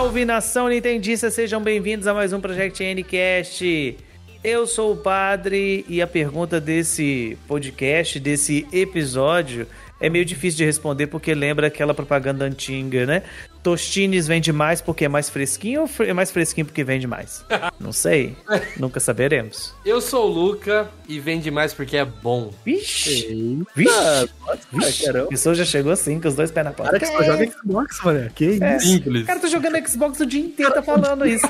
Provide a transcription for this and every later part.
Salve, nação nintendista, sejam bem-vindos a mais um Project Ncast. Eu sou o Padre e a pergunta desse podcast, desse episódio, é meio difícil de responder porque lembra aquela propaganda antiga, né? Tostines vende mais porque é mais fresquinho ou é mais fresquinho porque vende mais? Não sei, nunca saberemos. Eu sou o Luca e vende mais porque é bom. Vixe, vixe. A pessoa já chegou assim, com os dois pés na porta. Cara, que só joga Xbox, mano. Que isso? Simples. Cara, tô jogando Xbox o dia inteiro, tá falando isso.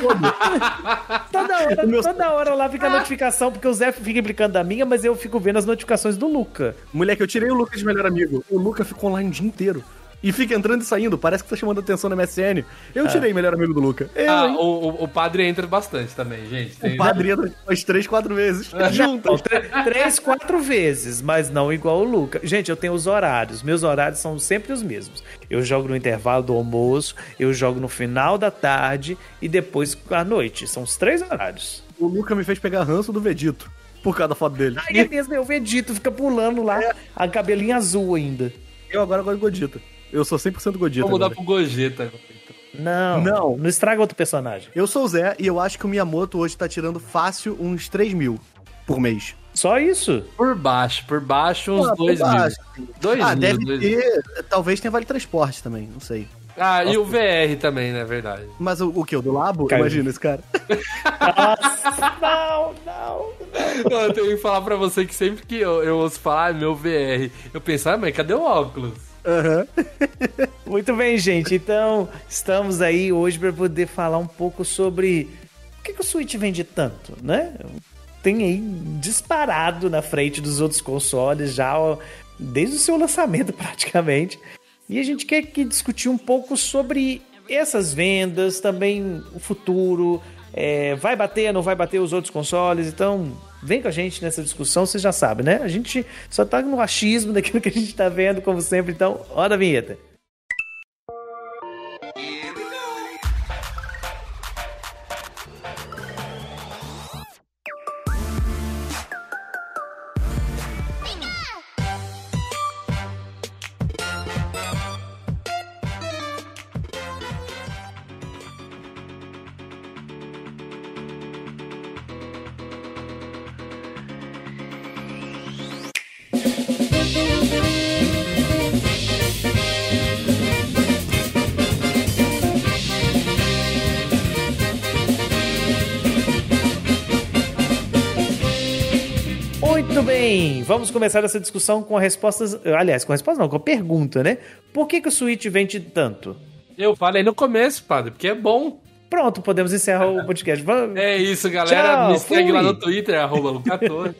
Toda hora lá fica a notificação, porque o Zé fica implicando da minha, mas eu fico vendo as notificações do Luca. Moleque, eu tirei o Luca de melhor amigo. O Luca ficou online o dia inteiro. E fica entrando e saindo, parece que tá chamando atenção na MSN. Eu tirei o melhor amigo do Luca. O padre entra bastante também, gente. O padre entra umas 3, 4 vezes. Juntas. 3, 4 vezes, mas não igual o Luca. Gente, eu tenho os horários. Meus horários são sempre os mesmos. Eu jogo no intervalo do almoço, eu jogo no final da tarde e depois à noite. São os 3 horários. O Luca me fez pegar ranço do Vegito, por causa da foto dele. Aí é mesmo, o Vegito fica pulando lá, a cabelinha azul ainda. Eu agora gosto de Godita. Eu sou 100% Godita. Vou mudar pro Gogeta. Não estraga outro personagem. Eu sou o Zé e eu acho que o Miyamoto hoje tá tirando fácil uns 3 mil por mês. Só isso? Por baixo uns 2 mil. 2 mil. Deve ter. Talvez tenha vale transporte também, não sei. E o VR também, né? Verdade. Mas o que? O do Labo? Caiu. Imagina esse cara. Nossa, não. Eu tenho que falar pra você que sempre que eu ouço falar meu VR, eu penso, mas cadê o óculos? Muito bem, gente. Então, estamos aí hoje para poder falar um pouco sobre por que o Switch vende tanto, né? Tem aí disparado na frente dos outros consoles já desde o seu lançamento praticamente. E a gente quer discutir um pouco sobre essas vendas, também o futuro, vai bater, não vai bater os outros consoles, então vem com a gente nessa discussão, você já sabe, né? A gente só tá no achismo daquilo que a gente tá vendo, como sempre, então roda a vinheta. Muito bem, vamos começar essa discussão com respostas. Aliás, com respostas não, com a pergunta, né? Por que o Switch vende tanto? Eu falei no começo, padre, porque é bom. Pronto, podemos encerrar o podcast. Vamos. É isso, galera. Tchau, me segue fui. lá no Twitter, @Lucator.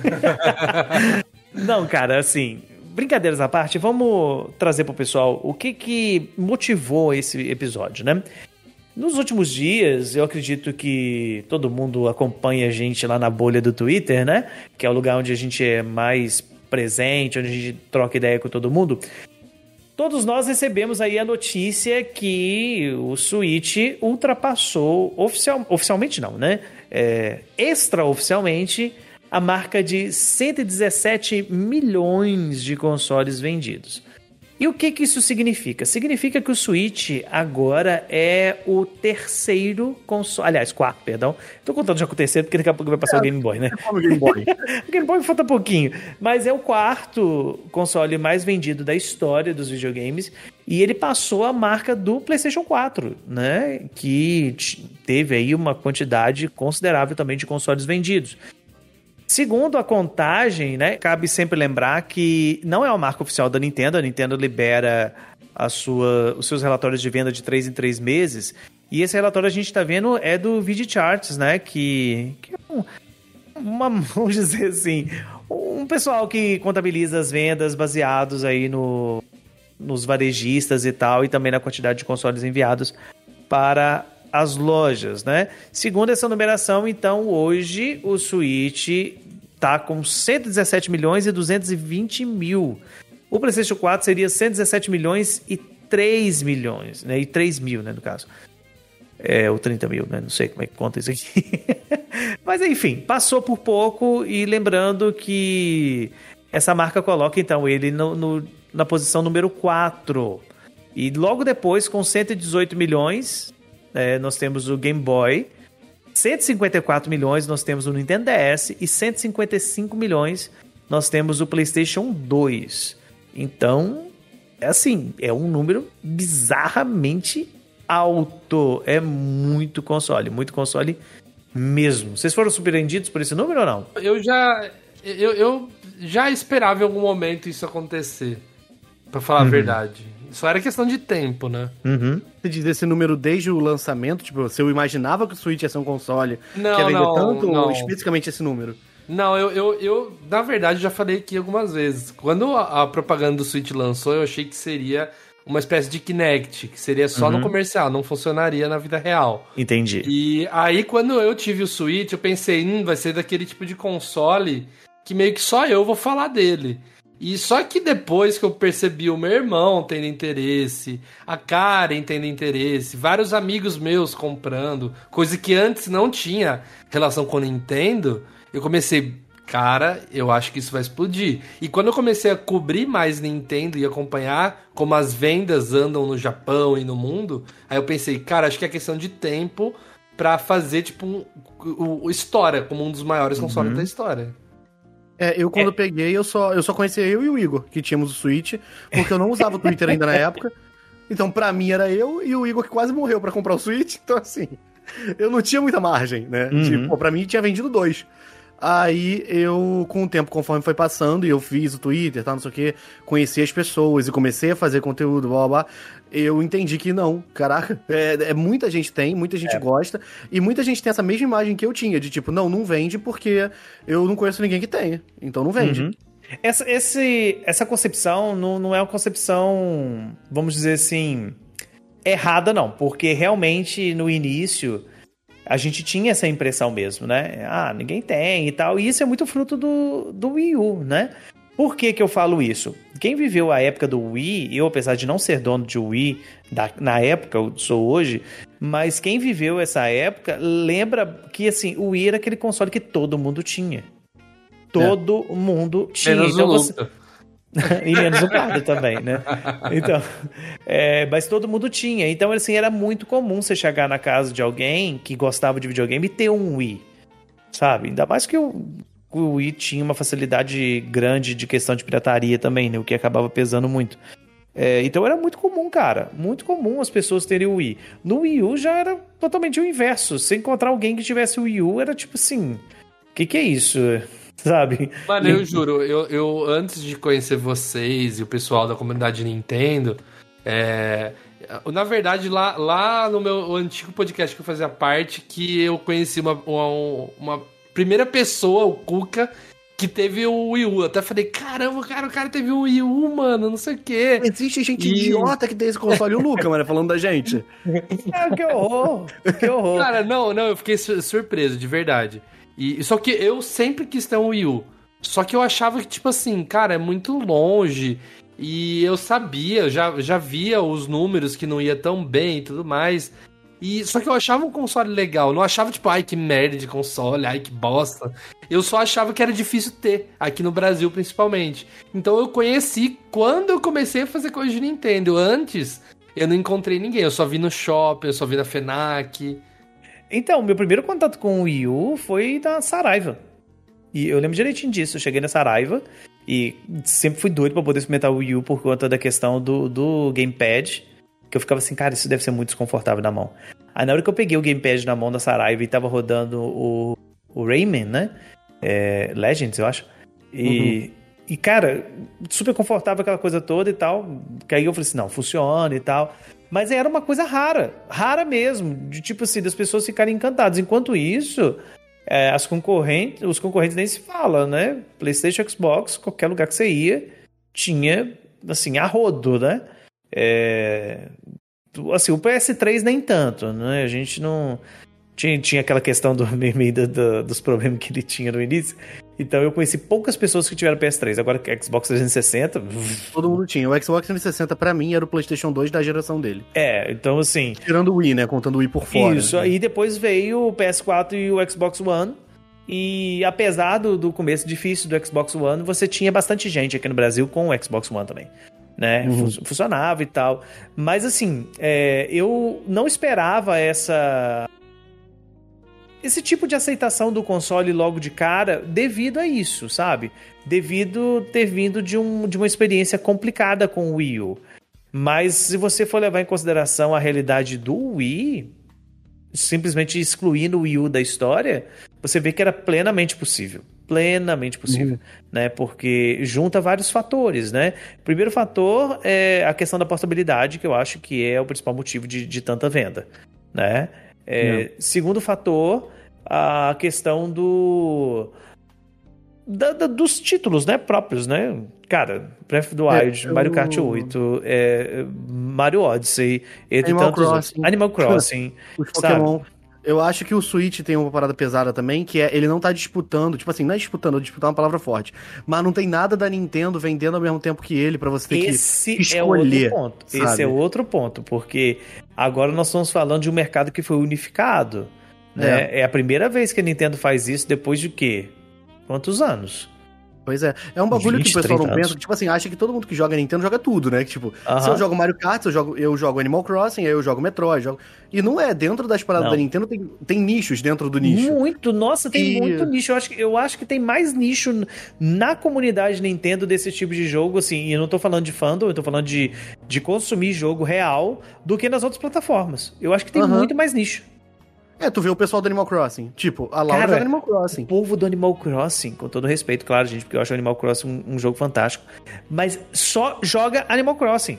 Não, cara, assim, brincadeiras à parte, vamos trazer pro pessoal o que motivou esse episódio, né? Nos últimos dias, eu acredito que todo mundo acompanha a gente lá na bolha do Twitter, né? Que é o lugar onde a gente é mais presente, onde a gente troca ideia com todo mundo. Todos nós recebemos aí a notícia que o Switch ultrapassou, oficialmente não, né? Extraoficialmente, a marca de 117 milhões de consoles vendidos. E o que isso significa? Significa que o Switch agora é o terceiro console... Aliás, quarto, perdão. Tô contando já com o terceiro, porque daqui a pouco vai passar o Game Boy, né? O Game Boy. O Game Boy falta pouquinho. Mas é o quarto console mais vendido da história dos videogames. E ele passou a marca do PlayStation 4, né? Que teve aí uma quantidade considerável também de consoles vendidos. Segundo a contagem, né, cabe sempre lembrar que não é uma marca oficial da Nintendo. A Nintendo libera os seus relatórios de venda de 3 em 3 meses. E esse relatório a gente está vendo é do VideoCharts, né, que é vamos dizer assim, um pessoal que contabiliza as vendas baseados aí nos varejistas e tal, e também na quantidade de consoles enviados para as lojas, né? Segundo essa numeração, então, hoje o Switch tá com 117 milhões e 220 mil. O PlayStation 4 seria 117 milhões e 3 milhões, né? E 3 mil, né, no caso. Ou 30 mil, né? Não sei como é que conta isso aqui. Mas, enfim, passou por pouco, e lembrando que essa marca coloca, então, ele na posição número 4. E logo depois, com 118 milhões... nós temos o Game Boy. 154 milhões nós temos o Nintendo DS. E 155 milhões nós temos o PlayStation 2. Então, é um número bizarramente alto. É muito console mesmo. Vocês foram surpreendidos por esse número ou não? Eu já esperava em algum momento isso acontecer, pra falar a verdade. Só era questão de tempo, né? Você diz esse número desde o lançamento? Tipo, se eu imaginava que o Switch ia ser um console que ia vender tanto, ou especificamente esse número? Não, eu na verdade, já falei aqui algumas vezes. Quando a propaganda do Switch lançou, eu achei que seria uma espécie de Kinect, que seria só no comercial, não funcionaria na vida real. Entendi. E aí, quando eu tive o Switch, eu pensei, vai ser daquele tipo de console que meio que só eu vou falar dele. E só que depois que eu percebi o meu irmão tendo interesse, a Karen tendo interesse, vários amigos meus comprando, coisa que antes não tinha relação com o Nintendo, eu comecei, cara, eu acho que isso vai explodir. E quando eu comecei a cobrir mais Nintendo e acompanhar como as vendas andam no Japão e no mundo, aí eu pensei, cara, acho que é questão de tempo pra fazer, tipo, história, como um dos maiores consoles da história. Eu quando peguei, eu só conhecia eu e o Igor, que tínhamos o Switch, porque eu não usava o Twitter ainda na época. Então, pra mim, era eu e o Igor que quase morreu pra comprar o Switch. Então, assim, eu não tinha muita margem, né? Tipo, pra mim, tinha vendido 2. Aí, eu, com o tempo, conforme foi passando, e eu fiz o Twitter, tal, não sei o quê, conheci as pessoas e comecei a fazer conteúdo, blá, blá, blá, eu entendi que não, caraca, muita gente tem, muita gente gosta, e muita gente tem essa mesma imagem que eu tinha, de tipo, não vende porque eu não conheço ninguém que tenha, então não vende. Essa concepção não é uma concepção, vamos dizer assim, errada não, porque realmente no início a gente tinha essa impressão mesmo, né? Ninguém tem e tal, e isso é muito fruto do Wii U, né? Por que eu falo isso? Quem viveu a época do Wii, eu apesar de não ser dono de Wii na época, eu sou hoje, mas quem viveu essa época lembra que assim, o Wii era aquele console que todo mundo tinha. Todo mundo tinha. Menos então o Luca. E menos o Pardo também, né? Então, mas todo mundo tinha. Então, assim, era muito comum você chegar na casa de alguém que gostava de videogame e ter um Wii, sabe? Ainda mais que o Wii tinha uma facilidade grande de questão de pirataria também, né? O que acabava pesando muito. Então era muito comum, cara. Muito comum as pessoas terem o Wii. No Wii U já era totalmente o inverso. Se encontrar alguém que tivesse o Wii U, era tipo assim... O que é isso? Sabe? Mano, eu juro, eu antes de conhecer vocês e o pessoal da comunidade Nintendo, na verdade, lá no meu antigo podcast que eu fazia parte, que eu conheci uma primeira pessoa, o Cuca, que teve o Wii U. Eu até falei, caramba, cara, o cara teve o Wii U, mano, não sei o quê. Existe gente idiota que tem esse console, o Luca, mano, falando da gente. Que horror, que horror. Cara, não, eu fiquei surpreso, de verdade. Só que eu sempre quis ter um Wii U. Só que eu achava que, tipo assim, cara, é muito longe. E eu sabia, já via os números que não ia tão bem e tudo mais. Só que eu achava um console legal. Não achava, tipo, ai, que merda de console, ai, que bosta. Eu só achava que era difícil ter, aqui no Brasil, principalmente. Então eu conheci quando eu comecei a fazer coisa de Nintendo. Antes, eu não encontrei ninguém. Eu só vi no shopping, eu só vi na FENAC. Então, meu primeiro contato com o Wii U foi da Saraiva. E eu lembro direitinho disso. Eu cheguei na Saraiva e sempre fui doido pra poder experimentar o Wii U por conta da questão do Gamepad. Que eu ficava assim, cara, isso deve ser muito desconfortável na mão. Aí na hora que eu peguei o Gamepad na mão da Saraiva e tava rodando o Rayman, né? Legends, eu acho. E, cara, super confortável aquela coisa toda e tal. Que aí eu falei assim, não, funciona e tal. Mas era uma coisa rara mesmo, de tipo assim, das pessoas ficarem encantadas. Enquanto isso, os concorrentes nem se falam, né? PlayStation, Xbox, qualquer lugar que você ia, tinha, assim, a rodo, né? Assim, o PS3 nem tanto, né? A gente não... Tinha aquela questão dos problemas que ele tinha no início. Então eu conheci poucas pessoas que tiveram PS3. Agora Xbox 360... Todo mundo tinha. O Xbox 360 pra mim era o PlayStation 2 da geração dele. Então assim... Tirando o Wii, né? Contando o Wii por fora. Isso, né? aí depois veio o PS4 e o Xbox One. E apesar do começo difícil do Xbox One, você tinha bastante gente aqui no Brasil com o Xbox One também. né? Funcionava e tal. Mas assim, eu não esperava esse tipo de aceitação do console logo de cara devido a isso, sabe? Devido ter vindo de uma experiência complicada com o Wii U. Mas se você for levar em consideração a realidade do Wii, simplesmente excluindo o Wii U da história, você vê que era plenamente possível. Plenamente possível, né? Porque junta vários fatores, né? Primeiro fator é a questão da portabilidade, que eu acho que é o principal motivo de tanta venda, né? Segundo fator, a questão dos títulos, né, próprios, né? Cara, Breath of the Wild, Mario Kart 8, Mario Odyssey, entre tantos outros. Animal Crossing, Pokémon. Eu acho que o Switch tem uma parada pesada também, que ele não tá disputando, tipo assim, não é disputando, disputar é uma palavra forte, mas não tem nada da Nintendo vendendo ao mesmo tempo que ele, pra você ter que escolher. Esse é outro ponto, porque agora nós estamos falando de um mercado que foi unificado, né? É a primeira vez que a Nintendo faz isso depois de quê? Quantos anos? Pois é. É um bagulho 20, que o pessoal não 30 pensa, anos. tipo assim, acha que todo mundo que joga Nintendo joga tudo, né? Que, tipo, se eu jogo Mario Kart, eu jogo Animal Crossing, aí eu jogo Metroid, E não é, dentro das paradas da Nintendo tem nichos dentro do nicho. Muito, nossa, tem muito nicho. Eu acho que tem mais nicho na comunidade Nintendo desse tipo de jogo, assim, e eu não tô falando de fandom, eu tô falando de consumir jogo real do que nas outras plataformas. Eu acho que tem muito mais nicho. Tu vê o pessoal do Animal Crossing. Tipo, a Laura joga Animal Crossing. O povo do Animal Crossing, com todo respeito, claro, gente, porque eu acho o Animal Crossing um jogo fantástico, mas só joga Animal Crossing.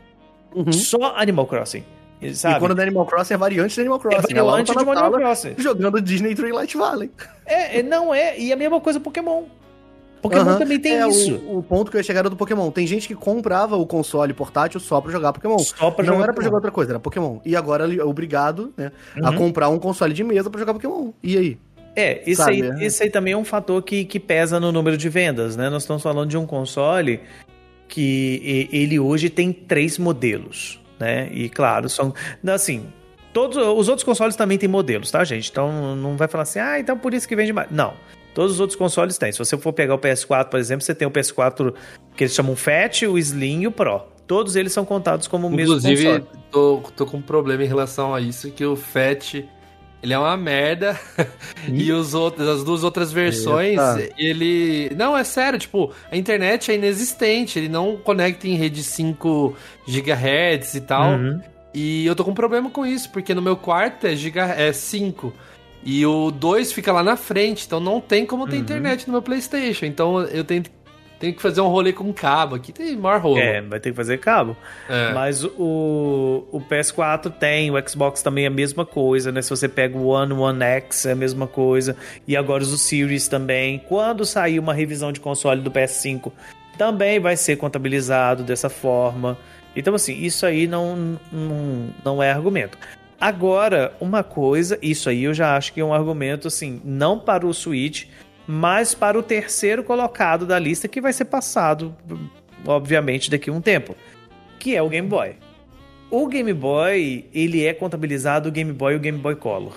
Só Animal Crossing. Sabe? E quando é Animal Crossing, é variante de Animal Crossing. É variante de Animal Crossing. Jogando Disney Dreamlight Valley. E a mesma coisa Pokémon. Pokémon também tem isso. O ponto que eu ia chegar era do Pokémon. Tem gente que comprava o console portátil só pra jogar Pokémon. Não era pra jogar outra coisa, era Pokémon. E agora ele é obrigado, né, a comprar um console de mesa pra jogar Pokémon. E aí? Esse aí também é um fator que pesa no número de vendas, né? Nós estamos falando de um console que ele hoje tem 3 modelos, né? E claro, são... Assim, todos os outros consoles também têm modelos, tá, gente? Então não vai falar assim, então por isso que vende mais. Não. Todos os outros consoles têm. Se você for pegar o PS4, por exemplo, você tem o PS4 que eles chamam Fat, o Slim e o Pro. Todos eles são contados como o mesmo console. Inclusive, tô com um problema em relação a isso, que o Fat, ele é uma merda. E as 2 outras versões, ele... Não, é sério, tipo, a internet é inexistente. Ele não conecta em rede 5 GHz e tal. E eu tô com um problema com isso, porque no meu quarto é 5. E o 2 fica lá na frente, então não tem como ter internet no meu PlayStation. Então eu tenho que fazer um rolê com cabo. Aqui tem maior rolo. Vai ter que fazer cabo. Mas o PS4 tem, o Xbox também é a mesma coisa, né? Se você pega o One X é a mesma coisa. E agora os Series também. Quando sair uma revisão de console do PS5, também vai ser contabilizado dessa forma. Então, assim, isso aí não é argumento. Agora, uma coisa, isso aí eu já acho que é um argumento, assim, não para o Switch, mas para o terceiro colocado da lista, que vai ser passado, obviamente, daqui a um tempo, que é o Game Boy. O Game Boy, ele é contabilizado o Game Boy e o Game Boy Color.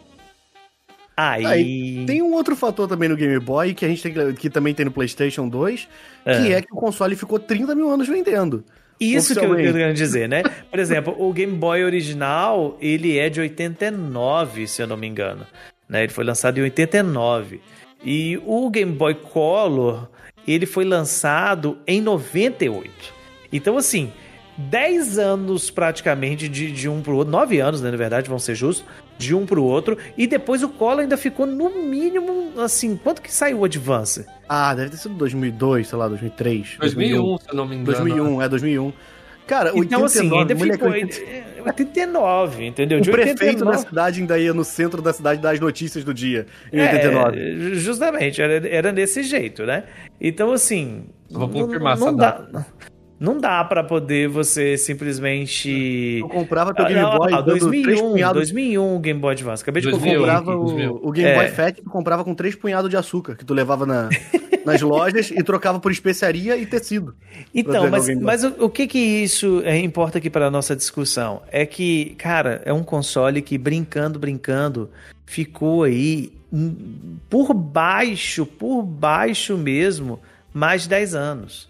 Aí tem um outro fator também no Game Boy, que a gente que também tem no PlayStation 2, que é que o console ficou 30 mil anos vendendo. Isso que eu quero dizer, né? Por exemplo, o Game Boy original, ele é de 89, se eu não me engano. Né? Ele foi lançado em 89. E o Game Boy Color, ele foi lançado em 98. Então, assim, 10 anos praticamente de um pro outro. 9 anos, né, na verdade, vão ser justos. De um pro outro. E depois o Color ainda ficou no mínimo, assim, quanto que saiu o Advance? Deve ter sido 2002, sei lá, 2003. 2001, se eu não me engano. 2001. Cara, então, 89, assim, ainda ficou 89, entendeu? De o prefeito 89. da cidade ainda ia no centro da cidade dar as notícias do dia, em 89. Justamente, era desse jeito, né? Então, assim... Vou confirmar essa data. Não dá pra poder você simplesmente... Eu comprava teu Game Boy... 2001 o Game Boy Advance. Acabei de comprar. Eu comprava o Game Boy Fat, tu comprava com 3 punhados de açúcar, que tu levava nas lojas e trocava por especiaria e tecido. Então, mas o que isso importa aqui para a nossa discussão? É que, cara, é um console que brincando, ficou aí por baixo mesmo, mais de 10 anos.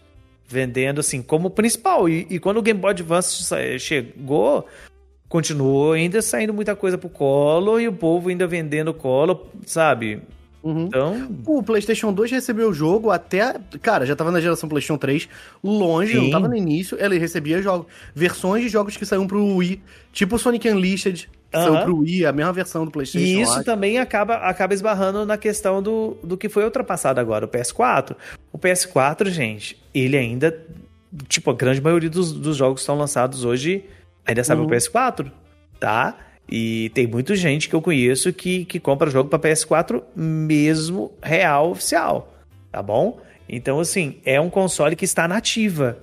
vendendo assim como principal. E quando o Game Boy Advance chegou, continuou ainda saindo muita coisa pro Color e o povo ainda vendendo Color, sabe? Então... O PlayStation 2 recebeu o jogo até... Cara, já tava na geração PlayStation 3, longe, Sim. não tava no início, ele recebia jogos, versões de jogos que saíram pro Wii, tipo Sonic Unleashed, que saiu pro Wii, a mesma versão do PlayStation. E isso também acaba esbarrando na questão do que foi ultrapassado agora, o PS4. O PS4, gente, ele ainda... Tipo, a grande maioria dos jogos que estão lançados hoje ainda sabe o PS4, tá? E tem muita gente que eu conheço que compra jogo para PS4 mesmo real, oficial, tá bom? Então, assim, é um console que está na ativa.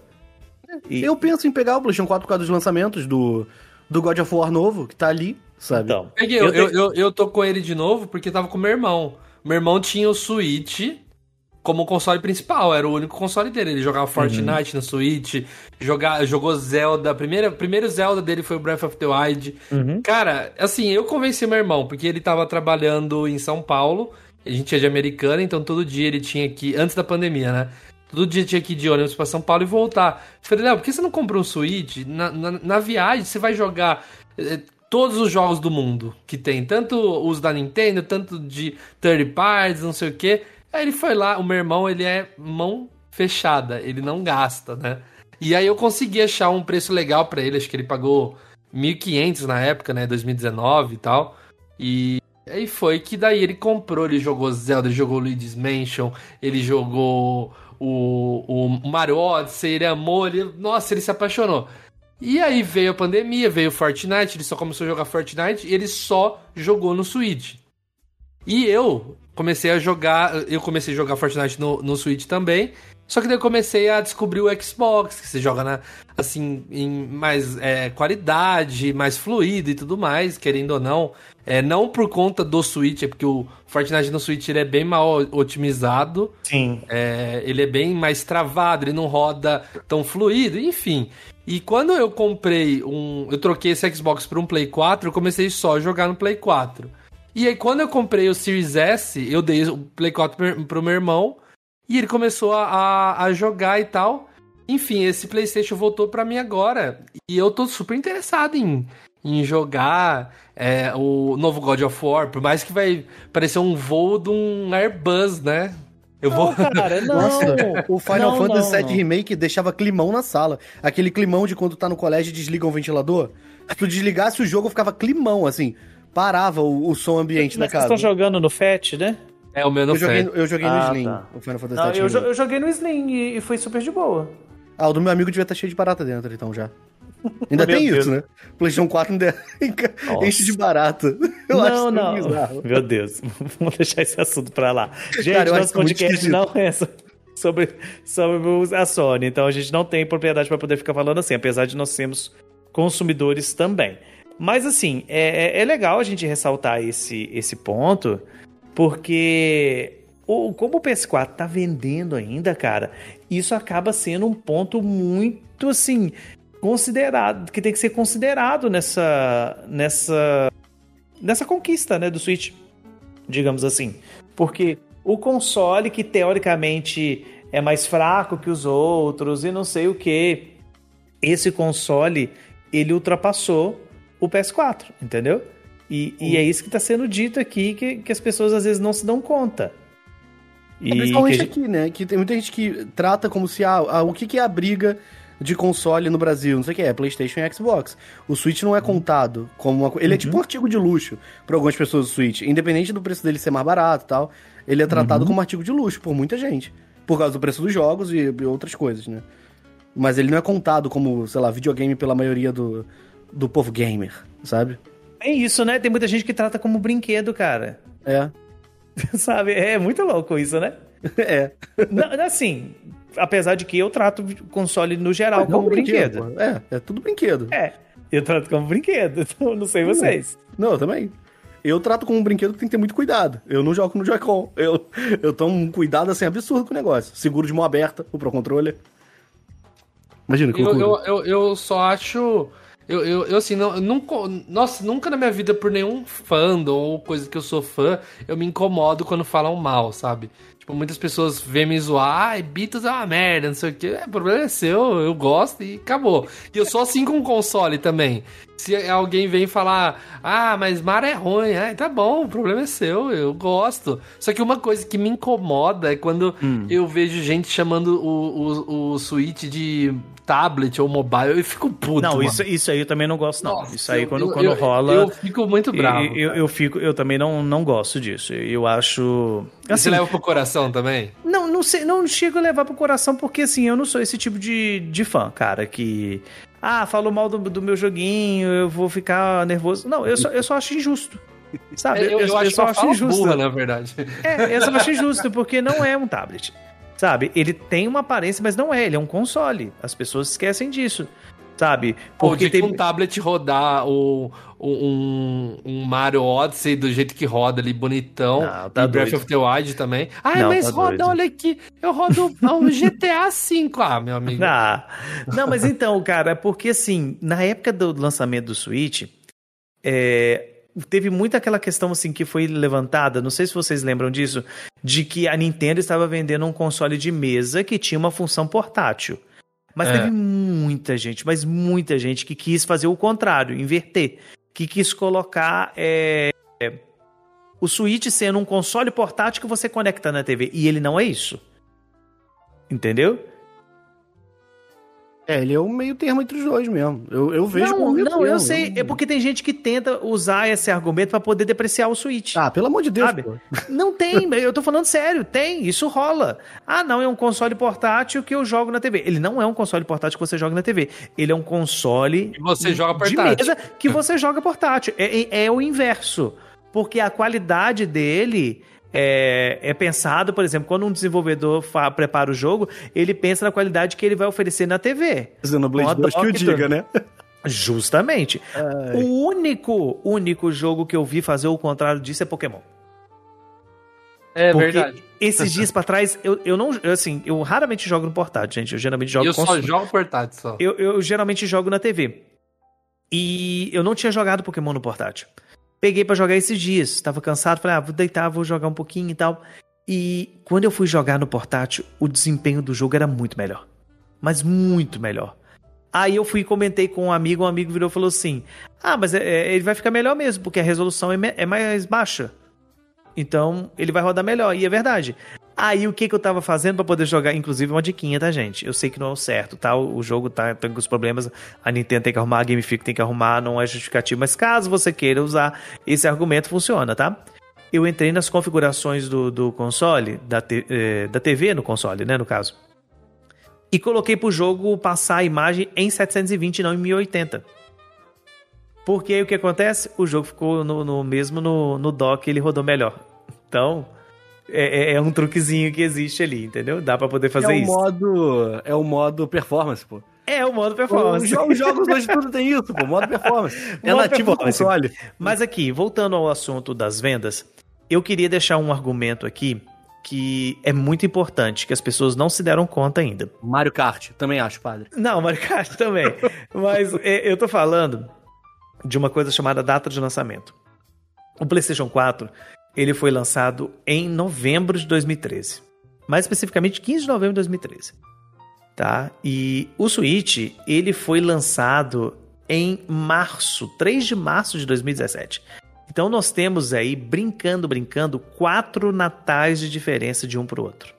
Eu penso em pegar o PlayStation 4 por causa dos lançamentos do God of War novo, que tá ali, sabe? Então, Eu tô com ele de novo porque tava com meu irmão. Meu irmão tinha o Switch como console principal, era o único console dele. Ele jogava Fortnite no Switch, jogou Zelda. Primeiro Zelda dele foi o Breath of the Wild. Cara, assim, eu convenci meu irmão, porque ele tava trabalhando em São Paulo, a gente é de Americana, então todo dia ele tinha que, antes da pandemia, né? Todo dia tinha que ir de ônibus pra São Paulo e voltar. Eu falei, Léo, por que você não comprou um Switch? Na viagem você vai jogar todos os jogos do mundo que tem, tanto os da Nintendo, tanto de third parties, não sei o quê. Aí ele foi lá, o meu irmão, ele é mão fechada, ele não gasta, né? E aí eu consegui achar um preço legal pra ele, acho que ele pagou 1.500 na época, né, 2019 e tal. E aí foi que daí ele comprou, ele jogou Zelda, ele jogou Luigi's Mansion, ele jogou o Mario Odyssey, ele amou, nossa, ele se apaixonou. E aí veio a pandemia, veio o Fortnite, ele só começou a jogar Fortnite e ele só jogou no Switch. E eu comecei a jogar Fortnite no Switch também, só que daí eu comecei a descobrir o Xbox, que você joga assim, em mais qualidade, mais fluido e tudo mais, querendo ou não. Não por conta do Switch, é porque o Fortnite no Switch ele é bem mal otimizado. Sim. Ele é bem mais travado, ele não roda tão fluido, enfim. E quando eu eu troquei esse Xbox por um Play 4, eu comecei só a jogar no Play 4. E aí, quando eu comprei o Series S, eu dei o Play 4 pro meu irmão, e ele começou a jogar e tal. Enfim, esse PlayStation voltou pra mim agora, e eu tô super interessado em jogar o novo God of War, por mais que vai parecer um voo de um Airbus, né? Cara, não. Nossa, o Final Fantasy VII Remake deixava climão na sala. Aquele climão de quando tá no colégio e desliga um ventilador. Se tu desligasse o jogo, ficava climão, assim. Parava o som ambiente da casa. Vocês estão jogando no FAT, né? O meu no FAT. Eu joguei no Slim, o Final Fantasy VII. Eu joguei no Slim e foi super de boa. O do meu amigo devia estar cheio de barata dentro, então, já. Ainda tem isso, né? PlayStation 4 ainda enche de barata. Não. Bizarro. Meu Deus. Vamos deixar esse assunto pra lá. Gente, cara, nosso podcast não é sobre a Sony, então a gente não tem propriedade pra poder ficar falando assim, apesar de nós sermos consumidores também. Mas assim, é legal a gente ressaltar esse ponto, porque como o PS4 tá vendendo ainda, cara, isso acaba sendo um ponto muito, assim, considerado, que tem que ser considerado nessa conquista, né, do Switch, digamos assim. Porque o console que teoricamente é mais fraco que os outros e não sei o que, esse console, ele ultrapassou o PS4, entendeu? E é isso que está sendo dito aqui, que as pessoas às vezes não se dão conta. Principalmente aqui, né? Que tem muita gente que trata como se o que é a briga de console no Brasil? Não sei o que é PlayStation e Xbox. O Switch não é contado como ele é tipo um artigo de luxo para algumas pessoas do Switch. Independente do preço dele ser mais barato e tal, ele é tratado como artigo de luxo por muita gente. Por causa do preço dos jogos e outras coisas, né? Mas ele não é contado como, sei lá, videogame pela maioria do povo gamer, sabe? É isso, né? Tem muita gente que trata como brinquedo, cara. Sabe? É muito louco isso, né? Não, assim, apesar de que eu trato console no geral como brinquedo. É tudo brinquedo. Eu trato como brinquedo, então não sei vocês. Não, eu também. Eu trato como um brinquedo que tem que ter muito cuidado. Eu não jogo no Joy-Con. Eu tomo um cuidado, assim, absurdo com o negócio. Seguro de mão aberta, o Pro Controller. Imagina, que eu só acho... Eu assim, nunca na minha vida, por nenhum fandom ou coisa que eu sou fã, eu me incomodo quando falam mal, sabe? Tipo, muitas pessoas vêm me zoar, ai, Beatles é uma merda, não sei o quê. O problema é seu, eu gosto e acabou. E eu sou assim com o console também. Se alguém vem falar, ah, mas Mario é ruim, tá bom, o problema é seu, eu gosto. Só que uma coisa que me incomoda é quando eu vejo gente chamando o Switch de tablet ou mobile, eu fico puto. Não, mano. isso aí eu também não gosto, não. Nossa, isso aí quando eu rola. Eu fico muito bravo. Eu também não gosto disso. Eu acho. Você leva pro coração também? Não sei, não chego a levar pro coração, porque assim, eu não sou esse tipo de fã, cara, que. Ah, falou mal do meu joguinho, eu vou ficar nervoso. Não, eu só acho injusto. Sabe? Eu acho só acho injusto. Burra, na verdade. Eu só acho injusto, porque não é um tablet. Sabe? Ele tem uma aparência, mas não é. Ele é um console. As pessoas esquecem disso. Sabe? Porque tem um tablet rodar um Mario Odyssey do jeito que roda ali, bonitão. Não, tá e Breath doido. of the Wild também. Ah, Não, mas tá roda, doido. olha aqui. Eu rodo o GTA V. Ah, meu amigo. Não, mas então, cara, porque assim, na época do lançamento do Switch, teve muito aquela questão assim que foi levantada, não sei se vocês lembram disso, de que a Nintendo estava vendendo um console de mesa que tinha uma função portátil. Mas teve muita gente que quis fazer o contrário, inverter. Que quis colocar o Switch sendo um console portátil que você conecta na TV. E ele não é isso. Entendeu? Ele é o meio termo entre os dois mesmo. Eu vejo como meio termo. Eu sei. É porque tem gente que tenta usar esse argumento pra poder depreciar o Switch. Ah, pelo amor de Deus. Sabe? Não tem, eu tô falando sério, tem, isso rola. Ah, não, é um console portátil que eu jogo na TV. Ele não é um console portátil que você joga na TV. Ele é um console que você joga de portátil. mesa que você joga portátil. É o inverso. Porque a qualidade dele é pensado, por exemplo, quando um desenvolvedor prepara o jogo, ele pensa na qualidade que ele vai oferecer na TV. Xenoblade 2 que o diga, né? Justamente. Ai. O único jogo que eu vi fazer o contrário disso é Pokémon. É verdade. Esses dias pra trás, eu raramente jogo no portátil, gente. Eu geralmente jogo só jogo portátil, só. Eu geralmente jogo na TV. E eu não tinha jogado Pokémon no portátil. Peguei pra jogar esses dias. Tava cansado, falei, vou deitar, vou jogar um pouquinho e tal. E quando eu fui jogar no portátil, o desempenho do jogo era muito melhor. Mas muito melhor. Aí eu fui e comentei com um amigo virou e falou assim, mas ele vai ficar melhor mesmo, porque a resolução é mais baixa. Então, ele vai rodar melhor. E é verdade. Aí, o que eu tava fazendo pra poder jogar? Inclusive, uma diquinha, tá, gente? Eu sei que não é o certo, tá? O jogo tá com os problemas. A Nintendo tem que arrumar, a Game Freak tem que arrumar. Não é justificativo. Mas caso você queira usar, esse argumento funciona, tá? Eu entrei nas configurações do console, da TV no console, né, no caso. E coloquei pro jogo passar a imagem em 720, não em 1080. Porque aí o que acontece? O jogo ficou no dock, ele rodou melhor. Então, é um truquezinho que existe ali, entendeu? Dá pra poder fazer isso. É o modo performance, pô. É o modo performance. Os jogos hoje tudo tem isso, pô. Modo performance. É nativo do console. Mas aqui, voltando ao assunto das vendas, eu queria deixar um argumento aqui que é muito importante, que as pessoas não se deram conta ainda. Mario Kart, também acho, padre. Não, Mario Kart também. Mas eu tô falando de uma coisa chamada data de lançamento. O PlayStation 4, ele foi lançado em novembro de 2013. Mais especificamente, 15 de novembro de 2013. Tá? E o Switch, ele foi lançado em março, 3 de março de 2017. Então nós temos aí, brincando, 4 natais de diferença de um pro outro.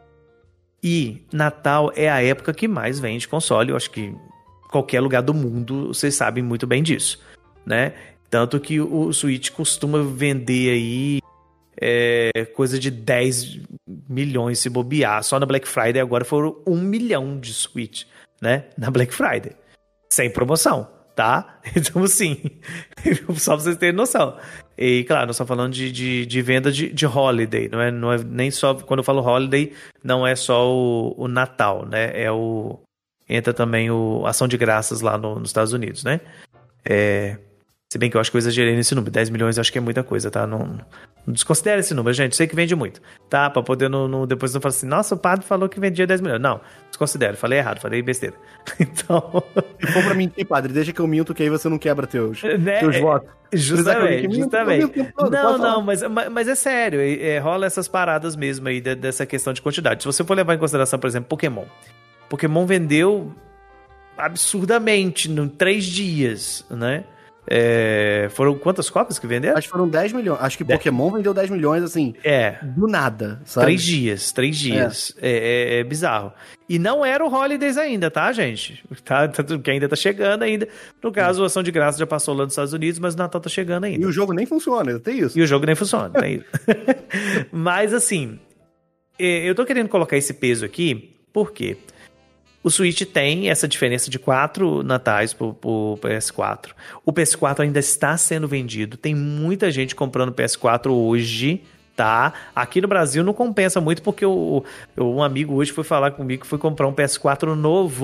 E Natal é a época que mais vende console. Eu acho que qualquer lugar do mundo, vocês sabem muito bem disso, né? Tanto que o Switch costuma vender aí coisa de 10 milhões se bobear. Só na Black Friday agora foram 1 milhão de Switch, né? Na Black Friday. Sem promoção, tá? Então, assim, só pra vocês terem noção. E, claro, nós estamos falando de venda de holiday, não é nem só... Quando eu falo holiday, não é só o Natal, né? Entra também a Ação de Graças lá nos Estados Unidos, né? Se bem que eu acho que eu exagerei nesse número. 10 milhões eu acho que é muita coisa, tá? Não desconsidere esse número, gente. Sei que vende muito, tá? Pra poder depois não falar assim, nossa, o padre falou que vendia 10 milhões. Não, desconsidere. Falei errado, falei besteira. Então... Se for pra mentir, padre, deixa que eu minto, que aí você não quebra teus votos. Justamente. Não, mas é sério. Rola essas paradas mesmo aí dessa questão de quantidade. Se você for levar em consideração, por exemplo, Pokémon vendeu absurdamente em 3 dias, né? Foram quantas cópias que venderam? Acho que foram 10 milhões. Acho que Pokémon vendeu 10 milhões, assim, do nada, sabe? 3 dias. É bizarro. E não era o Holidays ainda, tá, gente? Que ainda tá chegando ainda. No caso, a Ação de Graça já passou lá nos Estados Unidos, mas o Natal tá chegando ainda. E o jogo nem funciona, tem isso. Tem isso. Mas, assim, eu tô querendo colocar esse peso aqui, por quê? O Switch tem essa diferença de 4 natais pro PS4. O PS4 ainda está sendo vendido. Tem muita gente comprando PS4 hoje, tá? Aqui no Brasil não compensa muito, porque um amigo hoje foi falar comigo que foi comprar um PS4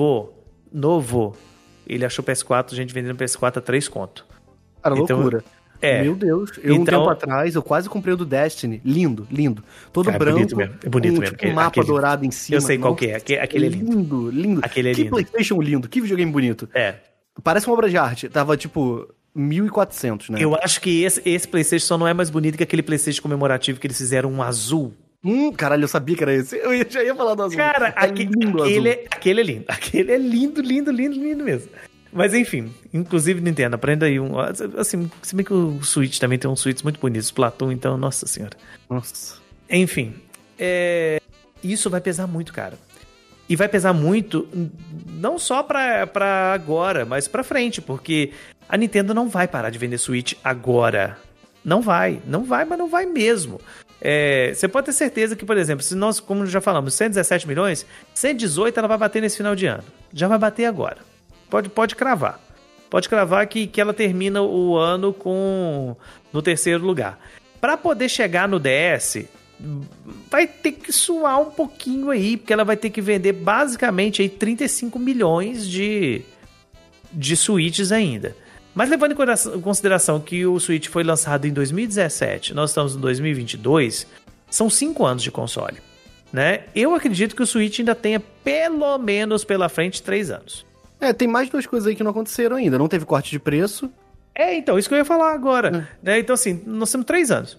novo. Ele achou PS4, gente vendendo PS4 a 3 conto. Cara, então, loucura. Meu Deus, um tempo atrás, eu quase comprei o do Destiny. Lindo. Todo branco. É bonito mesmo. Um mapa dourado em cima. Eu sei qual que é. Aquele é lindo. Lindo. Aquele é que lindo. PlayStation lindo. Que videogame bonito. Parece uma obra de arte. Tava, tipo, 1.400, né? Eu acho que esse PlayStation só não é mais bonito que aquele PlayStation comemorativo que eles fizeram um azul. Caralho, eu sabia que era esse. Eu já ia falar do azul. Cara, aquele é lindo. Aquele é lindo mesmo. Mas enfim, inclusive Nintendo, aprenda aí assim, se bem que o Switch também tem uns Switches muito bonitos, Splatoon, então, nossa senhora. Nossa. Enfim, isso vai pesar muito, cara. E vai pesar muito, não só pra agora, mas pra frente, porque a Nintendo não vai parar de vender Switch agora. Não vai, mas não vai mesmo. Você pode ter certeza que, por exemplo, se nós, como já falamos, 117 milhões, 118 ela vai bater nesse final de ano. Já vai bater agora. Pode cravar. Pode cravar que ela termina o ano no 3º lugar. Para poder chegar no DS, vai ter que suar um pouquinho aí, porque ela vai ter que vender basicamente aí 35 milhões de Switches ainda. Mas levando em consideração que o Switch foi lançado em 2017, nós estamos em 2022, são 5 anos de console, né? Eu acredito que o Switch ainda tenha pelo menos pela frente 3 anos. Tem mais 2 coisas aí que não aconteceram ainda. Não teve corte de preço. Então, isso que eu ia falar agora. Né? Então, assim, nós temos 3 anos.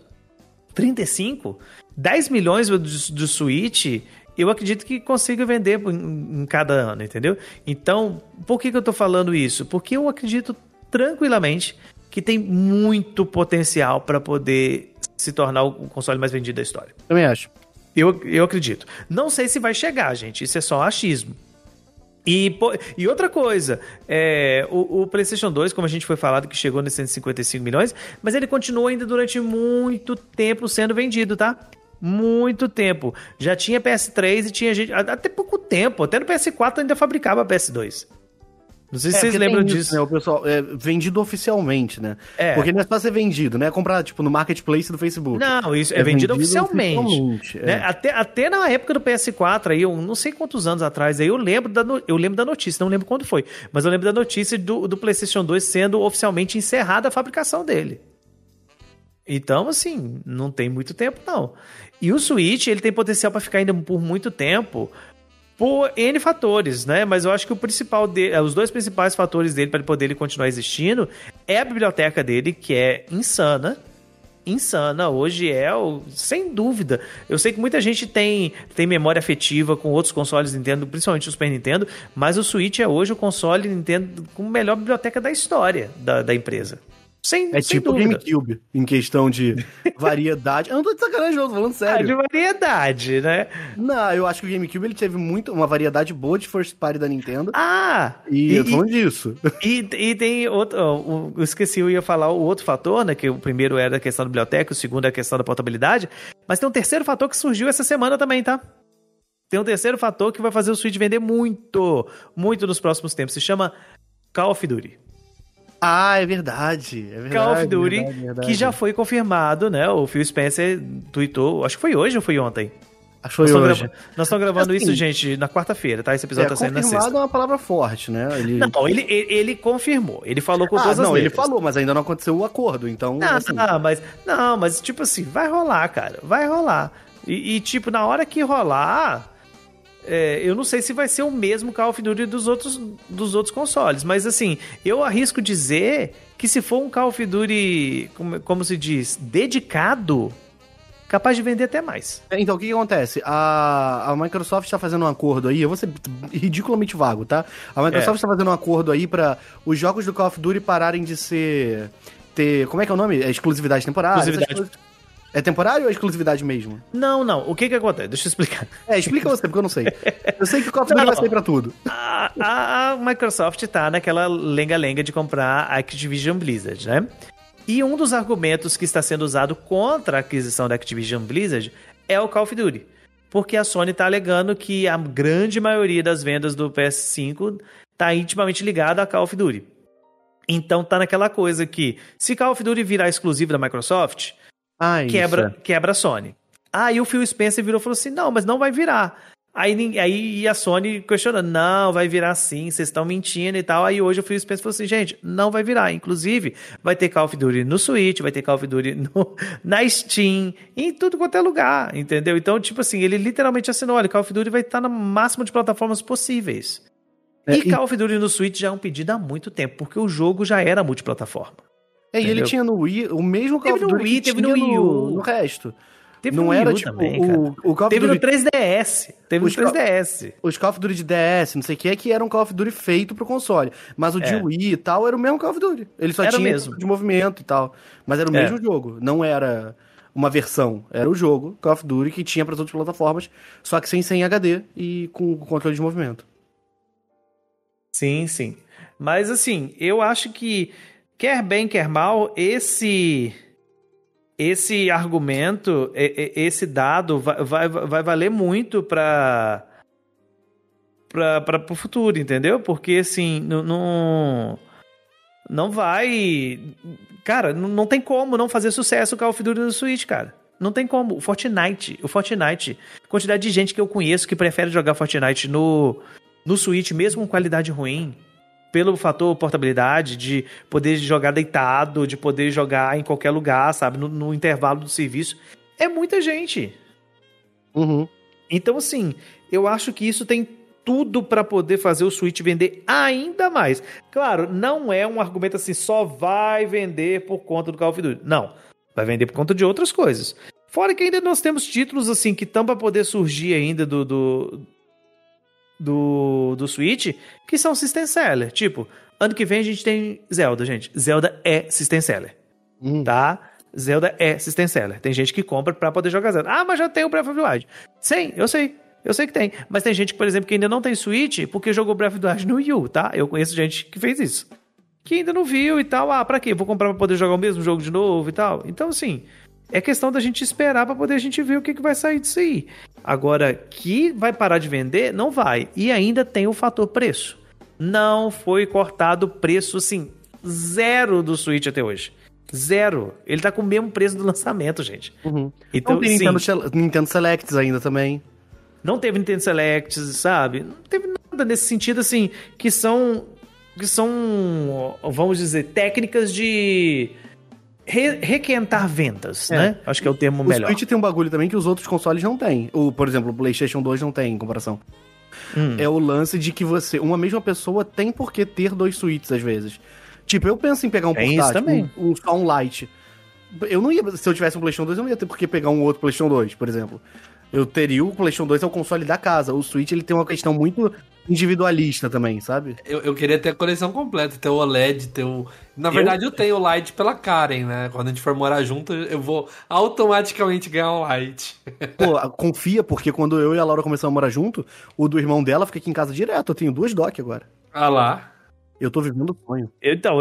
35? 10 milhões do Switch, eu acredito que consiga vender em cada ano, entendeu? Então, por que eu tô falando isso? Porque eu acredito tranquilamente que tem muito potencial para poder se tornar o console mais vendido da história. Também acho. Eu acredito. Não sei se vai chegar, gente. Isso é só achismo. E outra coisa, o PlayStation 2, como a gente foi falado, que chegou nos 155 milhões, mas ele continuou ainda durante muito tempo sendo vendido, tá? Muito tempo. Já tinha PS3 e tinha gente... Até pouco tempo. Até no PS4 ainda fabricava PS2. Não sei se vocês lembram disso. Isso, né? O pessoal vendido oficialmente, né? Porque não é só ser vendido, né? Comprar, tipo, no marketplace do Facebook. Não, isso é vendido oficialmente. Né? Até na época do PS4, aí, eu não sei quantos anos atrás, aí eu lembro da notícia, não lembro quando foi, mas eu lembro da notícia do PlayStation 2 sendo oficialmente encerrada a fabricação dele. Então, assim, não tem muito tempo, não. E o Switch, ele tem potencial para ficar ainda por muito tempo, por N fatores, né? Mas eu acho que o principal dele, os 2 principais fatores dele para ele poder continuar existindo é a biblioteca dele, que é insana. Hoje sem dúvida. Eu sei que muita gente tem memória afetiva com outros consoles Nintendo, principalmente o Super Nintendo, mas o Switch é hoje o console Nintendo com a melhor biblioteca da história da empresa. Sem tipo dúvida. GameCube, em questão de variedade. Eu não tô de sacanagem, não, tô falando sério. De variedade, né? Não, eu acho que o GameCube ele teve uma variedade boa de first party da Nintendo. E eu tô falando disso. E tem outro. Eu esqueci, eu ia falar o outro fator, né? Que o primeiro era a questão da biblioteca, o segundo é a questão da portabilidade. Mas tem um terceiro fator que surgiu essa semana também, tá? Tem um terceiro fator que vai fazer o Switch vender muito nos próximos tempos. Se chama Call of Duty. É verdade. Call of Duty, que já foi confirmado, né? O Phil Spencer tweetou, acho que foi hoje ou foi ontem? Foi hoje. Nós estamos gravando assim, isso, gente, na quarta-feira, tá? Esse episódio tá saindo na sexta. Confirmado é uma palavra forte, né? Não, ele confirmou. Ele falou com todas as letras. Ele falou, mas ainda não aconteceu o acordo, então... mas tipo assim, vai rolar, cara. Vai rolar. E tipo, na hora que rolar... eu não sei se vai ser o mesmo Call of Duty dos outros consoles, mas assim, eu arrisco dizer que se for um Call of Duty, como se diz, dedicado... capaz de vender até mais. Então, o que acontece? A Microsoft está fazendo um acordo aí, eu vou ser ridiculamente vago, tá? A Microsoft está fazendo um acordo aí para os jogos do Call of Duty pararem de ter... Como é que é o nome? É exclusividade temporária? É temporário ou é exclusividade mesmo? Não. O que acontece? Deixa eu explicar. Explica você, porque eu não sei. Eu sei que o Call of Duty vai sair pra tudo. A Microsoft tá naquela lenga-lenga de comprar a Activision Blizzard, né? E um dos argumentos que está sendo usado contra a aquisição da Activision Blizzard é o Call of Duty. Porque a Sony está alegando que a grande maioria das vendas do PS5 está intimamente ligada a Call of Duty. Então tá naquela coisa que, se Call of Duty virar exclusivo da Microsoft, quebra a Sony. Aí o Phil Spencer virou e falou assim, não, mas não vai virar. Aí a Sony questionando, não, vai virar sim, vocês estão mentindo e tal. Aí hoje o Phil Spencer falou assim, gente, não vai virar. Inclusive, vai ter Call of Duty no Switch, vai ter Call of Duty na Steam, em tudo quanto é lugar, entendeu? Então, tipo assim, ele literalmente assinou, olha, Call of Duty vai estar no máximo de plataformas possíveis. Call of Duty no Switch já é um pedido há muito tempo, porque o jogo já era multiplataforma. E ele tinha no Wii, o mesmo Call of Duty que tinha no Wii U, no resto. Teve não no era, tipo, também, o Call of Duty... Teve no 3DS. Os Call of Duty de DS, não sei o que era um Call of Duty feito pro console. Mas o de Wii e tal era o mesmo Call of Duty. Ele só tinha de movimento e tal. Mas era o mesmo jogo. Não era uma versão. Era o jogo Call of Duty que tinha para as outras plataformas, só que sem HD e com controle de movimento. Sim. Mas assim, eu acho que, quer bem, quer mal, esse argumento, esse dado vai valer muito para o futuro, entendeu? Porque assim, não vai... Cara, não tem como não fazer sucesso o Call of Duty no Switch, cara. Não tem como. O Fortnite, quantidade de gente que eu conheço que prefere jogar Fortnite no Switch, mesmo com qualidade ruim, pelo fator portabilidade, de poder jogar deitado, de poder jogar em qualquer lugar, sabe? No intervalo do serviço. É muita gente. Uhum. Então, assim, eu acho que isso tem tudo para poder fazer o Switch vender ainda mais. Claro, não é um argumento assim, só vai vender por conta do Call of Duty. Não. Vai vender por conta de outras coisas. Fora que ainda nós temos títulos, assim, que estão para poder surgir ainda do Switch, que são system seller. Tipo, ano que vem a gente tem Zelda, gente. Zelda é system seller. Tá? Zelda é system seller. Tem gente que compra pra poder jogar Zelda. Ah, mas já tem o Breath of the Wild. Sim, eu sei. Eu sei que tem. Mas tem gente, por exemplo, que ainda não tem Switch porque jogou Breath of the Wild no Wii U, tá? Eu conheço gente que fez isso. Que ainda não viu e tal. Ah, pra quê? Vou comprar pra poder jogar o mesmo jogo de novo e tal. Então, assim, é questão da gente esperar pra poder a gente ver o que vai sair disso aí. Agora, que vai parar de vender? Não vai. E ainda tem o fator preço. Não foi cortado o preço, assim, 0 do Switch até hoje. 0. Ele tá com o mesmo preço do lançamento, gente. Uhum. Então, não tem Nintendo Selects ainda também. Não teve Nintendo Selects, sabe? Não teve nada nesse sentido, assim, que são, vamos dizer, técnicas de requentar vendas, né? Acho que é o termo melhor. O Switch tem um bagulho também que os outros consoles não têm. Por exemplo, o PlayStation 2 não tem, em comparação. É o lance de que uma mesma pessoa tem por que ter 2 Switches, às vezes. Tipo, eu penso em pegar um portátil, só um Lite. Eu não ia, se eu tivesse um PlayStation 2, eu não ia ter por que pegar um outro PlayStation 2, por exemplo. Eu teria o PlayStation 2 é o console da casa. O Switch, ele tem uma questão muito individualista também, sabe? Eu queria ter a coleção completa, ter o OLED, ter o... Na verdade, eu tenho o Lite pela Karen, né? Quando a gente for morar junto, eu vou automaticamente ganhar um Lite. Pô, confia, porque quando eu e a Laura começamos a morar junto, o do irmão dela fica aqui em casa direto. Eu tenho 2 dock agora. Ah lá. Eu tô vivendo o sonho. Então,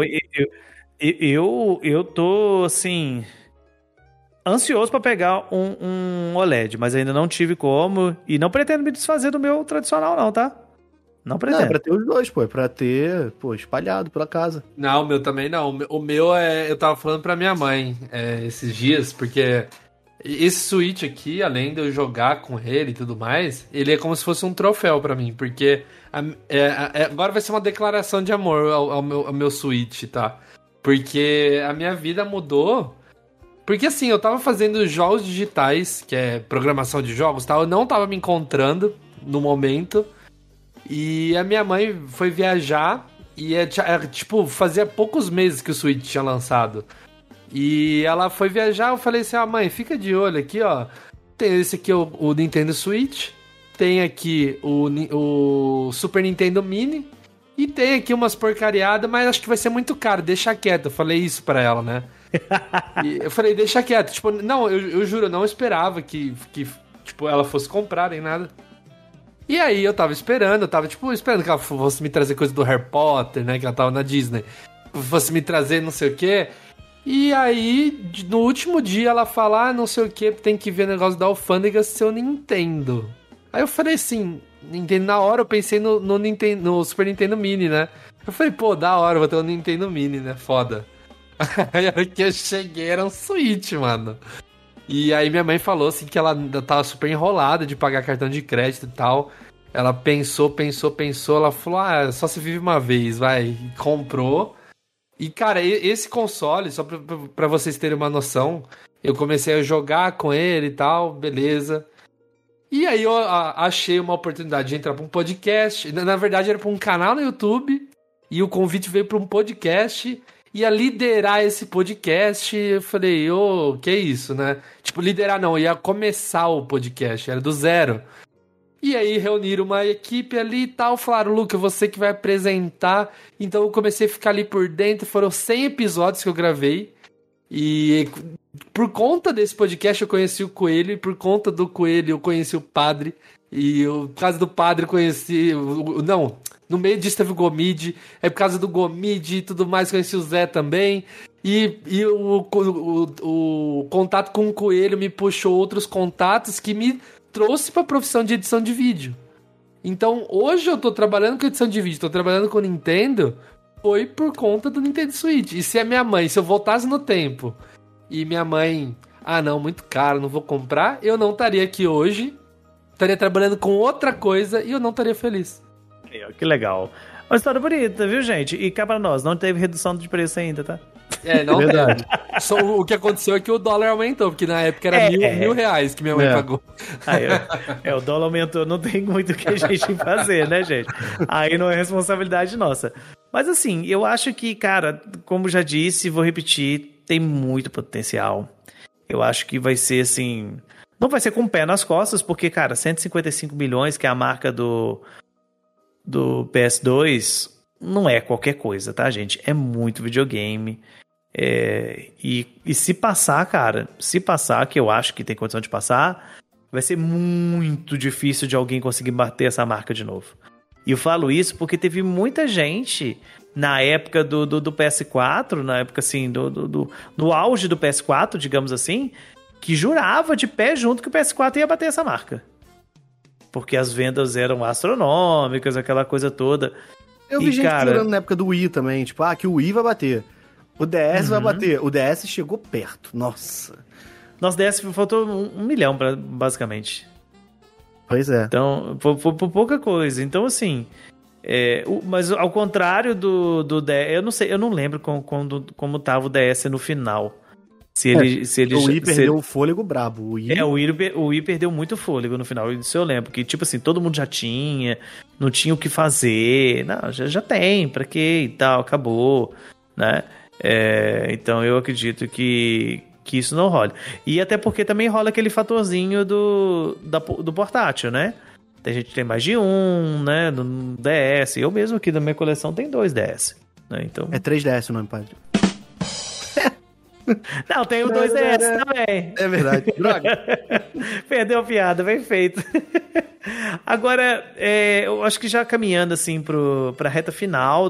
eu tô, assim... ansioso pra pegar um OLED, mas ainda não tive como, e não pretendo me desfazer do meu tradicional não, tá? Não pretendo. Não, é pra ter os 2, pô, é pra ter, espalhado pela casa. Não, o meu também não, o meu eu tava falando pra minha mãe esses dias, porque Esse Switch aqui, além de eu jogar com ele e tudo mais, ele é como se fosse um troféu pra mim, porque agora vai ser uma declaração de amor ao meu Switch, tá? Porque a minha vida mudou. Porque assim, eu tava fazendo jogos digitais, que é programação de jogos, tá? Eu não tava me encontrando no momento. E a minha mãe foi viajar e tipo, fazia poucos meses que o Switch tinha lançado. E ela foi viajar, eu falei assim, mãe, fica de olho aqui, ó. Tem esse aqui, o Nintendo Switch. Tem aqui o Super Nintendo Mini. E tem aqui umas porcariadas, mas acho que vai ser muito caro, deixa quieto. Eu falei isso pra ela, né? E eu falei, deixa quieto. Tipo, não, eu juro, eu não esperava que tipo, ela fosse comprar nem nada. E aí eu tava esperando que ela fosse me trazer coisa do Harry Potter, né? Que ela tava na Disney. Fosse me trazer não sei o quê. E aí, no último dia, ela fala, não sei o que, tem que ver o negócio da alfândega seu Nintendo. Aí eu falei assim, Nintendo, na hora eu pensei no Super Nintendo Mini, né? Eu falei, pô, da hora, vou ter um Nintendo Mini, né? Foda. Aí a hora que eu cheguei era um Switch, mano. E aí minha mãe falou assim que ela tava super enrolada de pagar cartão de crédito e tal. Ela pensou, ela falou, só se vive uma vez, vai. E comprou. E, cara, esse console, só pra vocês terem uma noção, eu comecei a jogar com ele e tal, beleza. E aí eu achei uma oportunidade de entrar pra um podcast. Na verdade, era pra um canal no YouTube. E o convite veio pra um podcast. Ia liderar esse podcast. Eu falei, que isso, né? Tipo, liderar não, ia começar o podcast, era do zero. E aí reuniram uma equipe ali e tal, falaram, Luca, você que vai apresentar. Então eu comecei a ficar ali por dentro, foram 100 episódios que eu gravei. E por conta desse podcast eu conheci o Coelho, e por conta do Coelho eu conheci o Padre. E por causa do Padre conheci... Não, no meio disso teve o Gomide, por causa do Gomide e tudo mais conheci o Zé também. E o contato com o Coelho me puxou outros contatos que me trouxe pra profissão de edição de vídeo. Então, hoje eu tô trabalhando com edição de vídeo, tô trabalhando com Nintendo, foi por conta do Nintendo Switch. E se eu voltasse no tempo, e minha mãe, não, muito caro, não vou comprar, eu não estaria aqui hoje, estaria trabalhando com outra coisa e eu não estaria feliz. Que legal. Uma história bonita, viu, gente? E cá pra nós, não teve redução de preço ainda, tá? Não verdade. Só o que aconteceu é que o dólar aumentou, porque na época era mil reais que minha mãe pagou. O dólar aumentou, não tem muito o que a gente fazer, né, gente? Aí não é responsabilidade nossa. Mas assim, eu acho que, cara, como já disse, vou repetir, tem muito potencial. Eu acho que vai ser assim... Não vai ser com o pé nas costas, porque, cara, 155 milhões, que é a marca do PS2, não é qualquer coisa, tá, gente? É muito videogame. E se passar, cara, que eu acho que tem condição de passar, vai ser muito difícil de alguém conseguir bater essa marca de novo. E eu falo isso porque teve muita gente na época do PS4, na época assim, no auge do PS4, digamos assim, que jurava de pé junto que o PS4 ia bater essa marca. Porque as vendas eram astronômicas, aquela coisa toda. Eu vi gente jurando na época do Wii também, tipo, que o Wii vai bater. O DS vai bater. O DS chegou perto, nossa. Nosso DS faltou 1 milhão, basicamente. Pois é. Então, foi pouca coisa. Então, assim... mas ao contrário do DS... Eu não lembro como tava o DS no final. O Wii perdeu o fôlego brabo. O Wii perdeu muito fôlego no final. Isso eu lembro. Que, tipo assim, todo mundo já tinha. Não tinha o que fazer. Não, já tem. Pra quê? E tal. Acabou. Né? Então eu acredito que isso não rola. E até porque também rola aquele fatorzinho do portátil, né? Tem gente que tem mais de um, né? Do DS. Eu mesmo aqui da minha coleção tem 2 DS. Né? Então... É 3DS o nome, padre. Não, tem o 2DS também. É verdade. Droga. Perdeu a piada, bem feito. Agora, eu acho que já caminhando assim pra reta final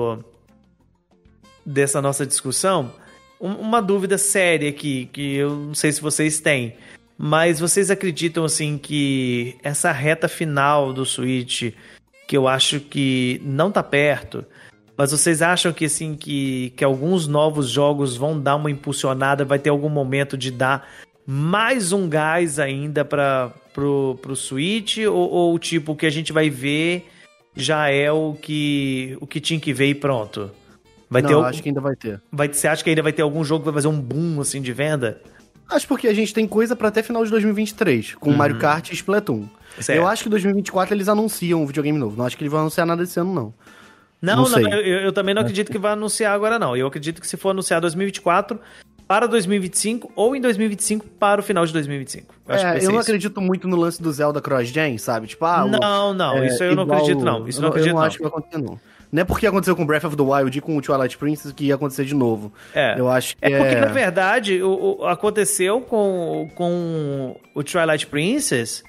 dessa nossa discussão, uma dúvida séria aqui, que eu não sei se vocês têm, mas vocês acreditam assim que essa reta final do Switch, que eu acho que não tá perto, mas vocês acham que assim que alguns novos jogos vão dar uma impulsionada, vai ter algum momento de dar mais um gás ainda pro Switch? Ou tipo, o que a gente vai ver já é o que tinha que ver e pronto? Acho que ainda vai ter. Você acha que ainda vai ter algum jogo que vai fazer um boom assim de venda? Acho porque a gente tem coisa pra até final de 2023, com Mario Kart e Splatoon. Certo. Eu acho que em 2024 eles anunciam um videogame novo. Não acho que eles vão anunciar nada esse ano, não. Não, eu também não acredito que vai anunciar agora, não. Eu acredito que se for anunciar 2024 para 2025 ou em 2025 para o final de 2025. Eu não acredito muito no lance do Zelda Cross-Gen, sabe? Tipo, isso eu não acredito, não. Isso eu não acredito, eu não acho que vai acontecer, não. Não é porque aconteceu com Breath of the Wild e com o Twilight Princess que ia acontecer de novo. Eu acho que porque, na verdade, aconteceu com o Twilight Princess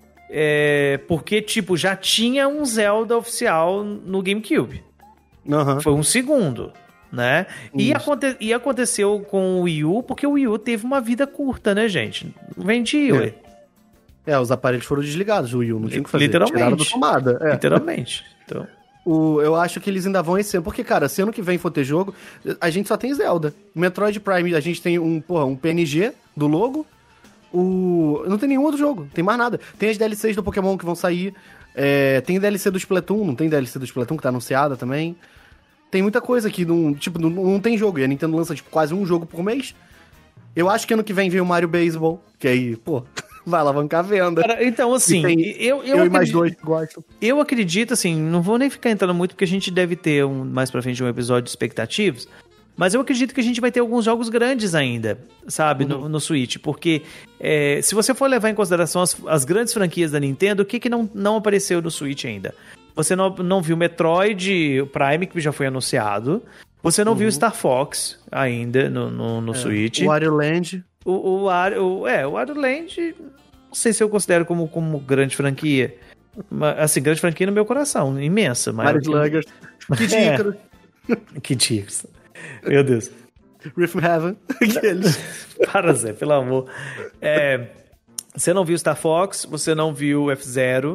porque, tipo, já tinha um Zelda oficial no GameCube. Foi um segundo, né? E aconteceu com o Wii U porque o Wii U teve uma vida curta, né, gente? Vendia, ué. Os aparelhos foram desligados, o Wii U não tinha o que fazer. Literalmente. Tiraram da tomada. Literalmente. Então... eu acho que eles ainda vão esse ano, porque, cara, se ano que vem for ter jogo, a gente só tem Zelda. Metroid Prime, a gente tem um PNG do logo. Não tem nenhum outro jogo, não tem mais nada. Tem as DLCs do Pokémon que vão sair. Tem DLC do Splatoon, não tem DLC do Splatoon que tá anunciada também. Tem muita coisa que não tem jogo. E a Nintendo lança quase um jogo por mês. Eu acho que ano que vem o Mario Baseball, que aí, vai alavancar a venda. Cara, então, assim, eu e mais dois que gostam. Eu acredito, assim, não vou nem ficar entrando muito, porque a gente deve ter mais pra frente um episódio de expectativas, mas eu acredito que a gente vai ter alguns jogos grandes ainda, sabe, no Switch, porque se você for levar em consideração as grandes franquias da Nintendo, o que não apareceu no Switch ainda? Você não viu Metroid Prime, que já foi anunciado, você não viu Star Fox ainda no Switch. O Wario Land... O Wario Land, não sei se eu considero como grande franquia. Mas, assim, grande franquia no meu coração, imensa. Mario Sluggers. Kid Icarus. Kid Icarus. Meu Deus. Rhythm Heaven. Aqueles. Para, Zé, pelo amor. Você não viu Star Fox, você não viu F-Zero.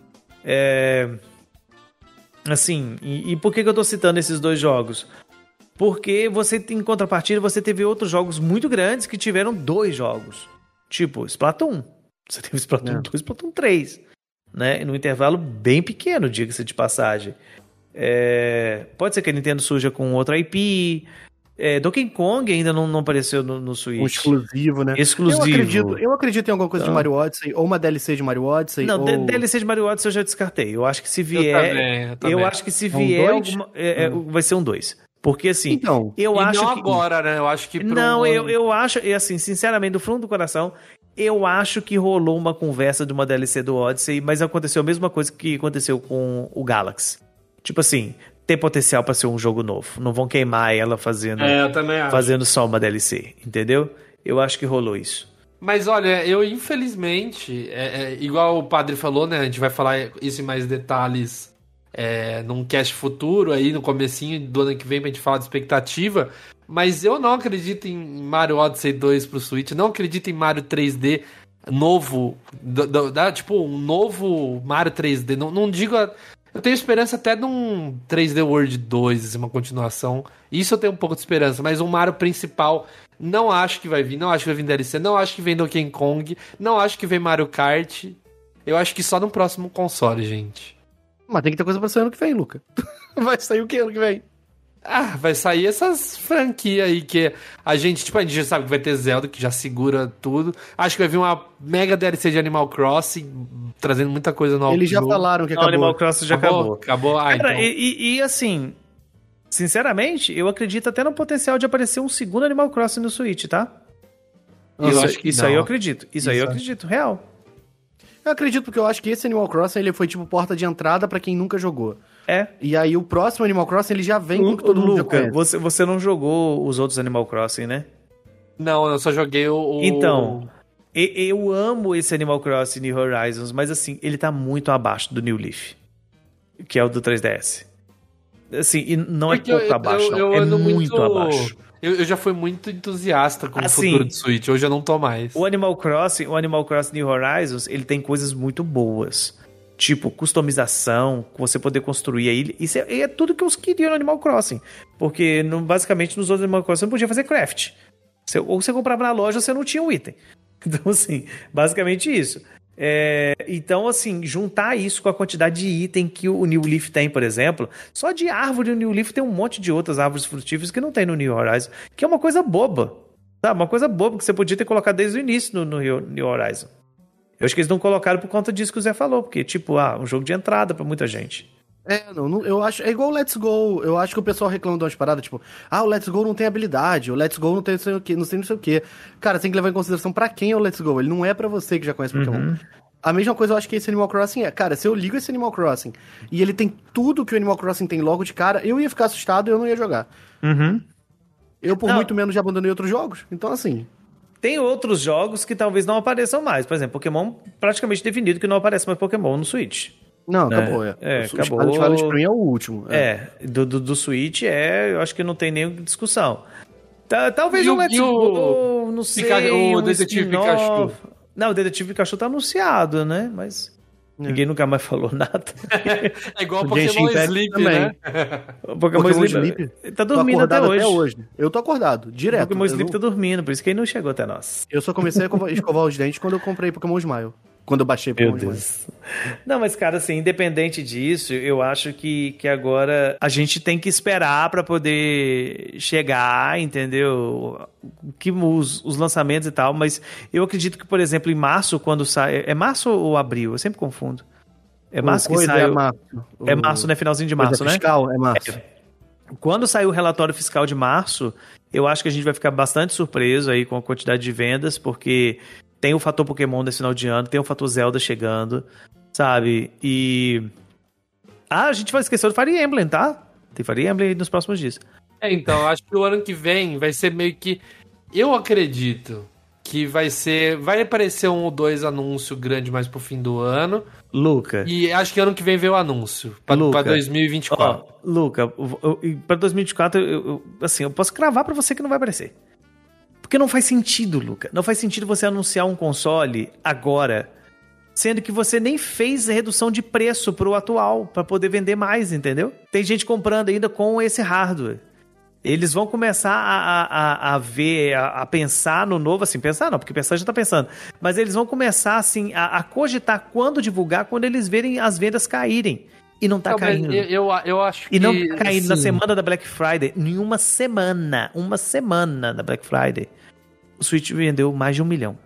Assim, e por que eu tô citando esses dois jogos? Porque em contrapartida, você teve outros jogos muito grandes que tiveram 2 jogos. Tipo, Splatoon. Você teve Splatoon 2 e Splatoon 3. Né? Num intervalo bem pequeno, diga-se de passagem. Pode ser que a Nintendo surja com outra IP. Donkey Kong ainda não apareceu no Switch. Um exclusivo, né? Exclusivo. Eu acredito em alguma coisa de Mario Odyssey, ou uma DLC de Mario Odyssey. Não, DLC de Mario Odyssey eu já descartei. Eu acho que se vier... Eu também. Eu acho que se vier... vai ser um 2. Porque, assim, eu acho não que... agora, né? Eu acho que... eu acho, e assim, sinceramente, do fundo do coração, eu acho que rolou uma conversa de uma DLC do Odyssey, mas aconteceu a mesma coisa que aconteceu com o Galaxy. Tipo assim, tem potencial pra ser um jogo novo. Não vão queimar ela fazendo só uma DLC, entendeu? Eu acho que rolou isso. Mas olha, eu infelizmente, igual o padre falou, né? A gente vai falar isso em mais detalhes num cast futuro aí, no comecinho do ano que vem, pra gente falar de expectativa. Mas eu não acredito em Mario Odyssey 2 pro Switch, não acredito em Mario 3D novo, tipo, um novo Mario 3D. Não digo... Eu tenho esperança até de um 3D World 2, uma continuação. Isso eu tenho um pouco de esperança, mas um Mario principal não acho que vai vir. Não acho que vai vir DLC, não acho que vem Donkey Kong, não acho que vem Mario Kart. Eu acho que só no próximo console, gente. Mas tem que ter coisa pra sair ano que vem, Luca. Vai sair o que ano que vem? Vai sair essas franquias aí que a gente já sabe que vai ter Zelda, que já segura tudo. Acho que vai vir uma mega DLC de Animal Crossing, trazendo muita coisa nova. Eles já falaram que acabou. Animal Crossing já acabou. Cara, então. E assim, sinceramente, eu acredito até no potencial de aparecer um segundo Animal Crossing no Switch, tá? Isso aí eu acredito. Isso aí eu acredito, real. Eu acredito porque eu acho que esse Animal Crossing ele foi tipo porta de entrada pra quem nunca jogou. E aí o próximo Animal Crossing ele já vem com o que todo mundo já conhece. Você não jogou os outros Animal Crossing, né? Não, eu só joguei o... Então, eu amo esse Animal Crossing New Horizons, mas assim, ele tá muito abaixo do New Leaf, que é o do 3DS. Assim, e não é pouco abaixo, não. É muito abaixo. Eu já fui muito entusiasta com o futuro do Switch, hoje eu não tô mais. O Animal Crossing New Horizons, ele tem coisas muito boas. Tipo, customização, você poder construir a ilha. Isso é tudo que eu queria no Animal Crossing. Porque, basicamente, nos outros Animal Crossing você não podia fazer craft. Ou você comprava na loja, você não tinha o item. Então, assim, basicamente isso. Então, assim, juntar isso com a quantidade de item que o New Leaf tem, por exemplo, só de árvore o New Leaf tem um monte de outras árvores frutíferas que não tem no New Horizon, que é uma coisa boba, sabe? Uma coisa boba que você podia ter colocado desde o início no New Horizon. Eu acho que eles não colocaram por conta disso que o Zé falou, porque, tipo, um jogo de entrada pra muita gente. Eu acho, é igual o Let's Go. Eu acho que o pessoal reclama de umas paradas, tipo, o Let's Go não tem habilidade, o Let's Go não tem não sei o que, não sei o que. Cara, você tem que levar em consideração pra quem é o Let's Go. Ele não é pra você que já conhece Pokémon. A mesma coisa eu acho que esse Animal Crossing é. Cara, se eu ligo esse Animal Crossing e ele tem tudo que o Animal Crossing tem logo de cara, eu ia ficar assustado e eu não ia jogar. Eu, por muito menos, já abandonei outros jogos. Então, assim... Tem outros jogos que talvez não apareçam mais. Por exemplo, Pokémon, praticamente definido que não aparece mais Pokémon no Switch. Não, acabou. Acabou. O Scarlet pra mim é o último. Do Switch eu acho que não tem nem discussão. Talvez o Let's Go, não sei. O Detetive Pikachu. Não, o Detetive Pikachu tá anunciado, né? Mas ninguém nunca mais falou nada. É igual o Pokémon Sleep, também. né? O Pokémon Sleep tá dormindo até hoje. Eu tô acordado, direto. O Pokémon Sleep tá dormindo, por isso que ele não chegou até nós. Eu só comecei a escovar os dentes quando eu comprei Pokémon Smile. Quando eu baixei Pokémon Smile. Não, mas, cara, assim, independente disso, eu acho que agora a gente tem que esperar pra poder chegar, entendeu? Os lançamentos e tal, mas eu acredito que, por exemplo, em março, quando sai... É março ou abril? Eu sempre confundo. É março que sai... É março, né? Finalzinho de março, né? Fiscal, é março. Quando sair o relatório fiscal de março, eu acho que a gente vai ficar bastante surpreso aí com a quantidade de vendas, porque... Tem o fator Pokémon nesse final de ano, tem o fator Zelda chegando, sabe? E... a gente vai esquecer do Fire Emblem, tá? Tem Fire Emblem aí nos próximos dias. Então, acho que o ano que vem vai ser meio que... Eu acredito que vai aparecer 1 ou 2 anúncios grandes mais pro fim do ano. Luca. E acho que ano que vem veio o anúncio, pra 2024. Luca, pra 2024, eu posso cravar pra você que não vai aparecer. Porque não faz sentido, Luca. Não faz sentido você anunciar um console agora, sendo que você nem fez redução de preço pro atual, pra poder vender mais, entendeu? Tem gente comprando ainda com esse hardware. Eles vão começar a ver, a pensar no novo, assim, pensar não, porque pensar já tá pensando, mas eles vão começar, assim, a cogitar quando divulgar, quando eles verem as vendas caírem. E não tá caindo. Eu acho que... E não tá caindo assim... na semana da Black Friday. Em uma semana da Black Friday, o Switch vendeu mais de 1 milhão.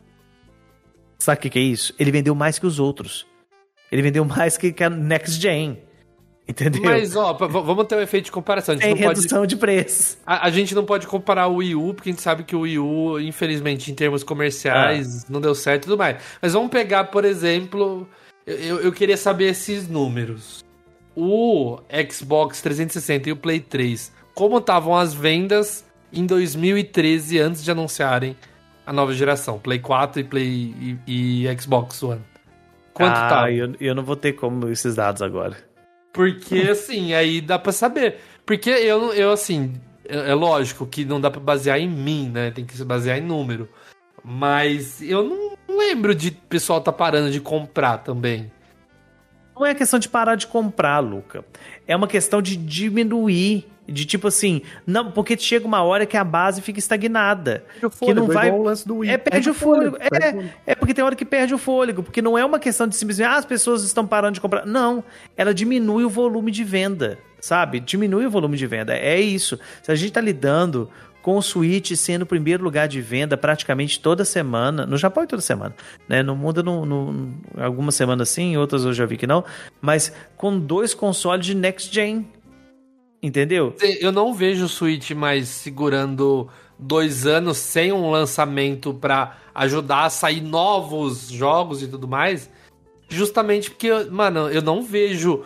Sabe o que é isso? Ele vendeu mais que os outros. Ele vendeu mais que a Next Gen. Entendeu? Mas, vamos ter um efeito de comparação. Tem redução de preço. A gente não pode comparar o Wii U, porque a gente sabe que o Wii U, infelizmente, em termos comerciais, não deu certo e tudo mais. Mas vamos pegar, por exemplo... Eu queria saber esses números. O Xbox 360 e o Play 3, como estavam as vendas em 2013, antes de anunciarem a nova geração? Play 4 e Xbox One. Quanto tava? Eu não vou ter como esses dados agora. Porque, assim, aí dá pra saber. Porque eu assim, é lógico que não dá pra basear em mim, né? Tem que se basear em número. Mas eu não lembro de pessoal tá parando de comprar também. Não é questão de parar de comprar, Luca. É uma questão de diminuir. De tipo assim, não, porque chega uma hora que a base fica estagnada. Que não vai. O lance do Wii. Perde o fôlego. É porque tem hora que perde o fôlego. Porque não é uma questão de simplesmente, as pessoas estão parando de comprar. Não, ela diminui o volume de venda, sabe? Diminui o volume de venda. É isso. Se a gente tá lidando com o Switch sendo o primeiro lugar de venda praticamente toda semana, no Japão é toda semana, né? No mundo, algumas semanas sim, outras eu já vi que não, mas com 2 consoles de Next Gen, entendeu? Eu não vejo o Switch mais segurando 2 anos sem um lançamento pra ajudar a sair novos jogos e tudo mais, justamente porque, mano, eu não vejo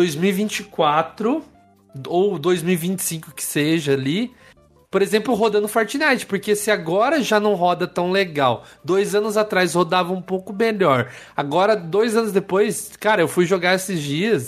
2024 ou 2025 que seja ali, por exemplo, rodando Fortnite, porque se agora já não roda tão legal, 2 anos atrás rodava um pouco melhor, agora 2 anos depois, cara, eu fui jogar esses dias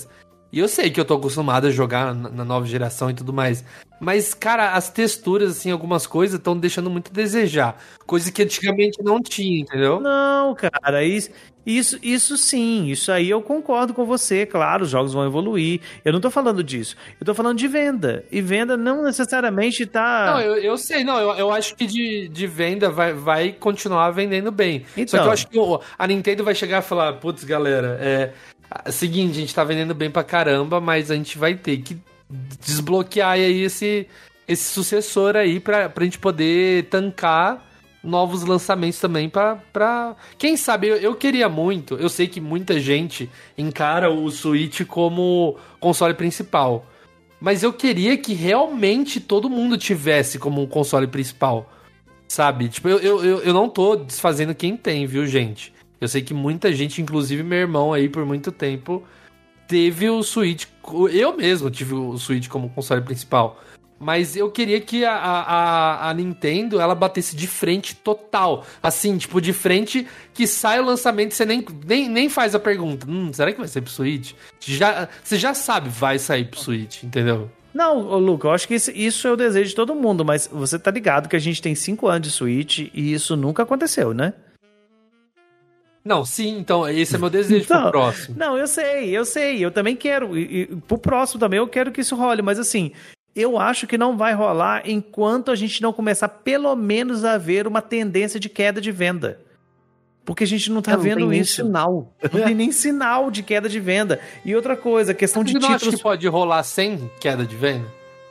E eu sei que eu tô acostumado a jogar na nova geração e tudo mais. Mas, cara, as texturas, assim, algumas coisas estão deixando muito a desejar. Coisa que antigamente não tinha, entendeu? Não, cara, isso sim, isso aí eu concordo com você, claro, os jogos vão evoluir. Eu não tô falando disso. Eu tô falando de venda. E venda não necessariamente tá... Não, eu sei, não, eu acho que de venda vai continuar vendendo bem. Então. Só que eu acho que a Nintendo vai chegar e falar, putz, galera, seguinte, a gente tá vendendo bem pra caramba, mas a gente vai ter que desbloquear aí esse sucessor aí pra gente poder tancar novos lançamentos também pra... Quem sabe, eu queria muito, eu sei que muita gente encara o Switch como console principal, mas eu queria que realmente todo mundo tivesse como um console principal, sabe? Tipo, eu não tô desfazendo quem tem, viu, gente? Eu sei que muita gente, inclusive meu irmão aí, por muito tempo, teve o Switch... Eu mesmo tive o Switch como console principal. Mas eu queria que a Nintendo, ela batesse de frente total. Assim, tipo, de frente que sai o lançamento e você nem faz a pergunta. Será que vai sair pro Switch? Você já sabe, vai sair pro Switch, entendeu? Não, Luca, eu acho que isso é o desejo de todo mundo, mas você tá ligado que a gente tem 5 anos de Switch e isso nunca aconteceu, né? Não, sim, então esse é meu desejo então, pro próximo. Não, eu sei, eu também quero, e pro próximo também eu quero que isso role, mas assim, eu acho que não vai rolar enquanto a gente não começar pelo menos a ver uma tendência de queda de venda. Porque a gente não tá vendo isso. Sinal. Não tem nem sinal de queda de venda. E outra coisa, questão de títulos... Você não acha que pode rolar sem queda de venda?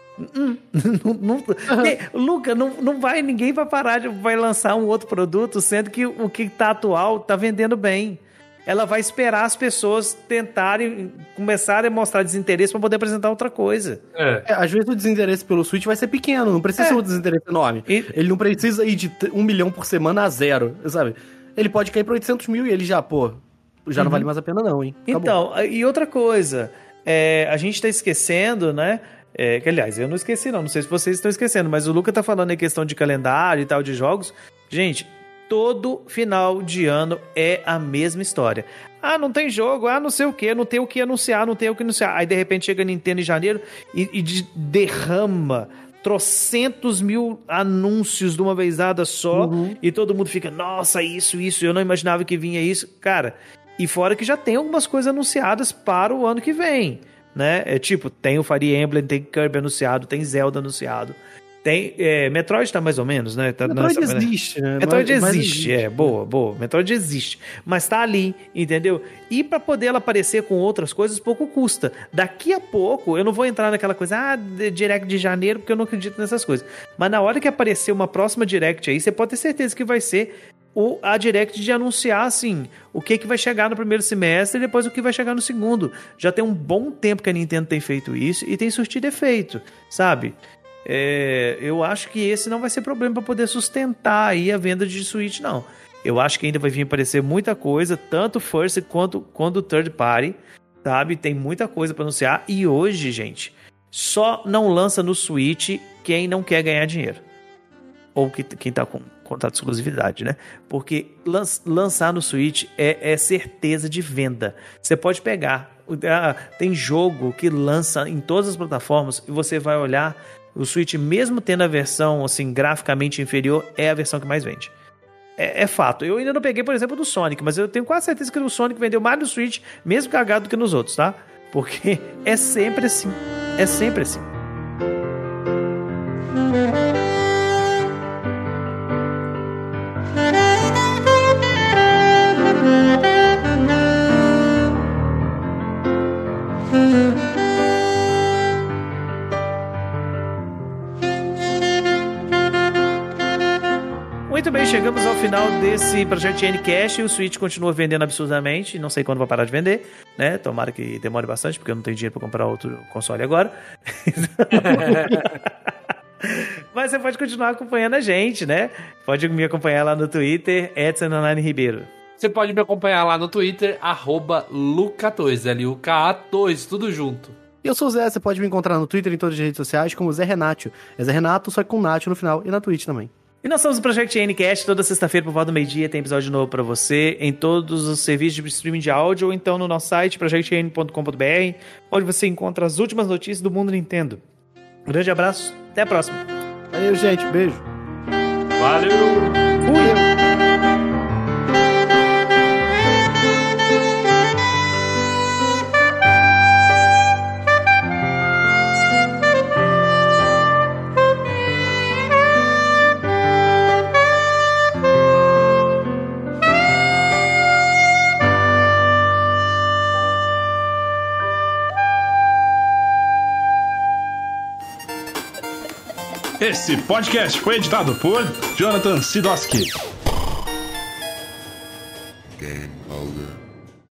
Luca, ninguém vai parar, vai lançar um outro produto, sendo que o que tá atual tá vendendo bem. Ela vai esperar as pessoas tentarem, começarem a mostrar desinteresse para poder apresentar outra coisa. Às vezes o desinteresse pelo Switch vai ser pequeno, não precisa ser um desinteresse enorme. Ele não precisa ir de 1 milhão por semana a 0, sabe? Ele pode cair para 800 mil e ele já não vale mais a pena não, hein? Acabou. Então, e outra coisa, a gente tá esquecendo, né? Que, aliás, eu não esqueci não sei se vocês estão esquecendo, mas o Luca tá falando em questão de calendário e tal, de jogos. Gente, todo final de ano é a mesma história. Não tem jogo, não sei o que, não tem o que anunciar, Aí, de repente, chega a Nintendo em janeiro e derrama trocentos mil anúncios de uma vezada só, e todo mundo fica, nossa, isso, eu não imaginava que vinha isso. Cara, e fora que já tem algumas coisas anunciadas para o ano que vem, né? Tem o Fire Emblem, tem Kirby anunciado, tem Zelda anunciado. Tem, Metroid tá mais ou menos, né? Metroid existe, né? Metroid existe, boa. Metroid existe. Mas tá ali, entendeu? E pra poder ela aparecer com outras coisas, pouco custa. Daqui a pouco, eu não vou entrar naquela coisa, Direct de janeiro, porque eu não acredito nessas coisas. Mas na hora que aparecer uma próxima Direct aí, você pode ter certeza que vai ser a Direct de anunciar, assim, o que vai chegar no primeiro semestre e depois o que vai chegar no segundo. Já tem um bom tempo que a Nintendo tem feito isso e tem surtido efeito, sabe? Eu acho que esse não vai ser problema para poder sustentar aí a venda de Switch, não. Eu acho que ainda vai vir aparecer muita coisa, tanto first quanto third party, sabe? Tem muita coisa para anunciar. E hoje, gente, só não lança no Switch quem não quer ganhar dinheiro. Ou quem tá com contrato de exclusividade, né? Porque lançar no Switch é certeza de venda. Você pode pegar... tem jogo que lança em todas as plataformas e você vai olhar... O Switch, mesmo tendo a versão assim, graficamente inferior, é a versão que mais vende. É fato. Eu ainda não peguei, por exemplo, do Sonic, mas eu tenho quase certeza que o Sonic vendeu mais no Switch, mesmo cagado do que nos outros, tá? Porque é sempre assim. É sempre assim. Muito bem, chegamos ao final desse projeto N-Cash. O Switch continua vendendo absurdamente. Não sei quando vai parar de vender, né? Tomara que demore bastante, porque eu não tenho dinheiro para comprar outro console agora. Mas você pode continuar acompanhando a gente, né? Pode me acompanhar lá no Twitter, @Ribeiro. Você pode me acompanhar lá no Twitter, @Luca2, LUKA2, tudo junto. Eu sou o Zé, você pode me encontrar no Twitter e em todas as redes sociais como Zé Renato. É Zé Renato, só que com Nacho no final, e na Twitch também. E nós somos o Project Ncast, toda sexta-feira por volta do meio-dia tem episódio novo pra você em todos os serviços de streaming de áudio ou então no nosso site projectn.com.br, onde você encontra as últimas notícias do mundo Nintendo. Um grande abraço, até a próxima. Valeu, gente, beijo. Valeu! Fui! Esse podcast foi editado por Jonathan Sidoski.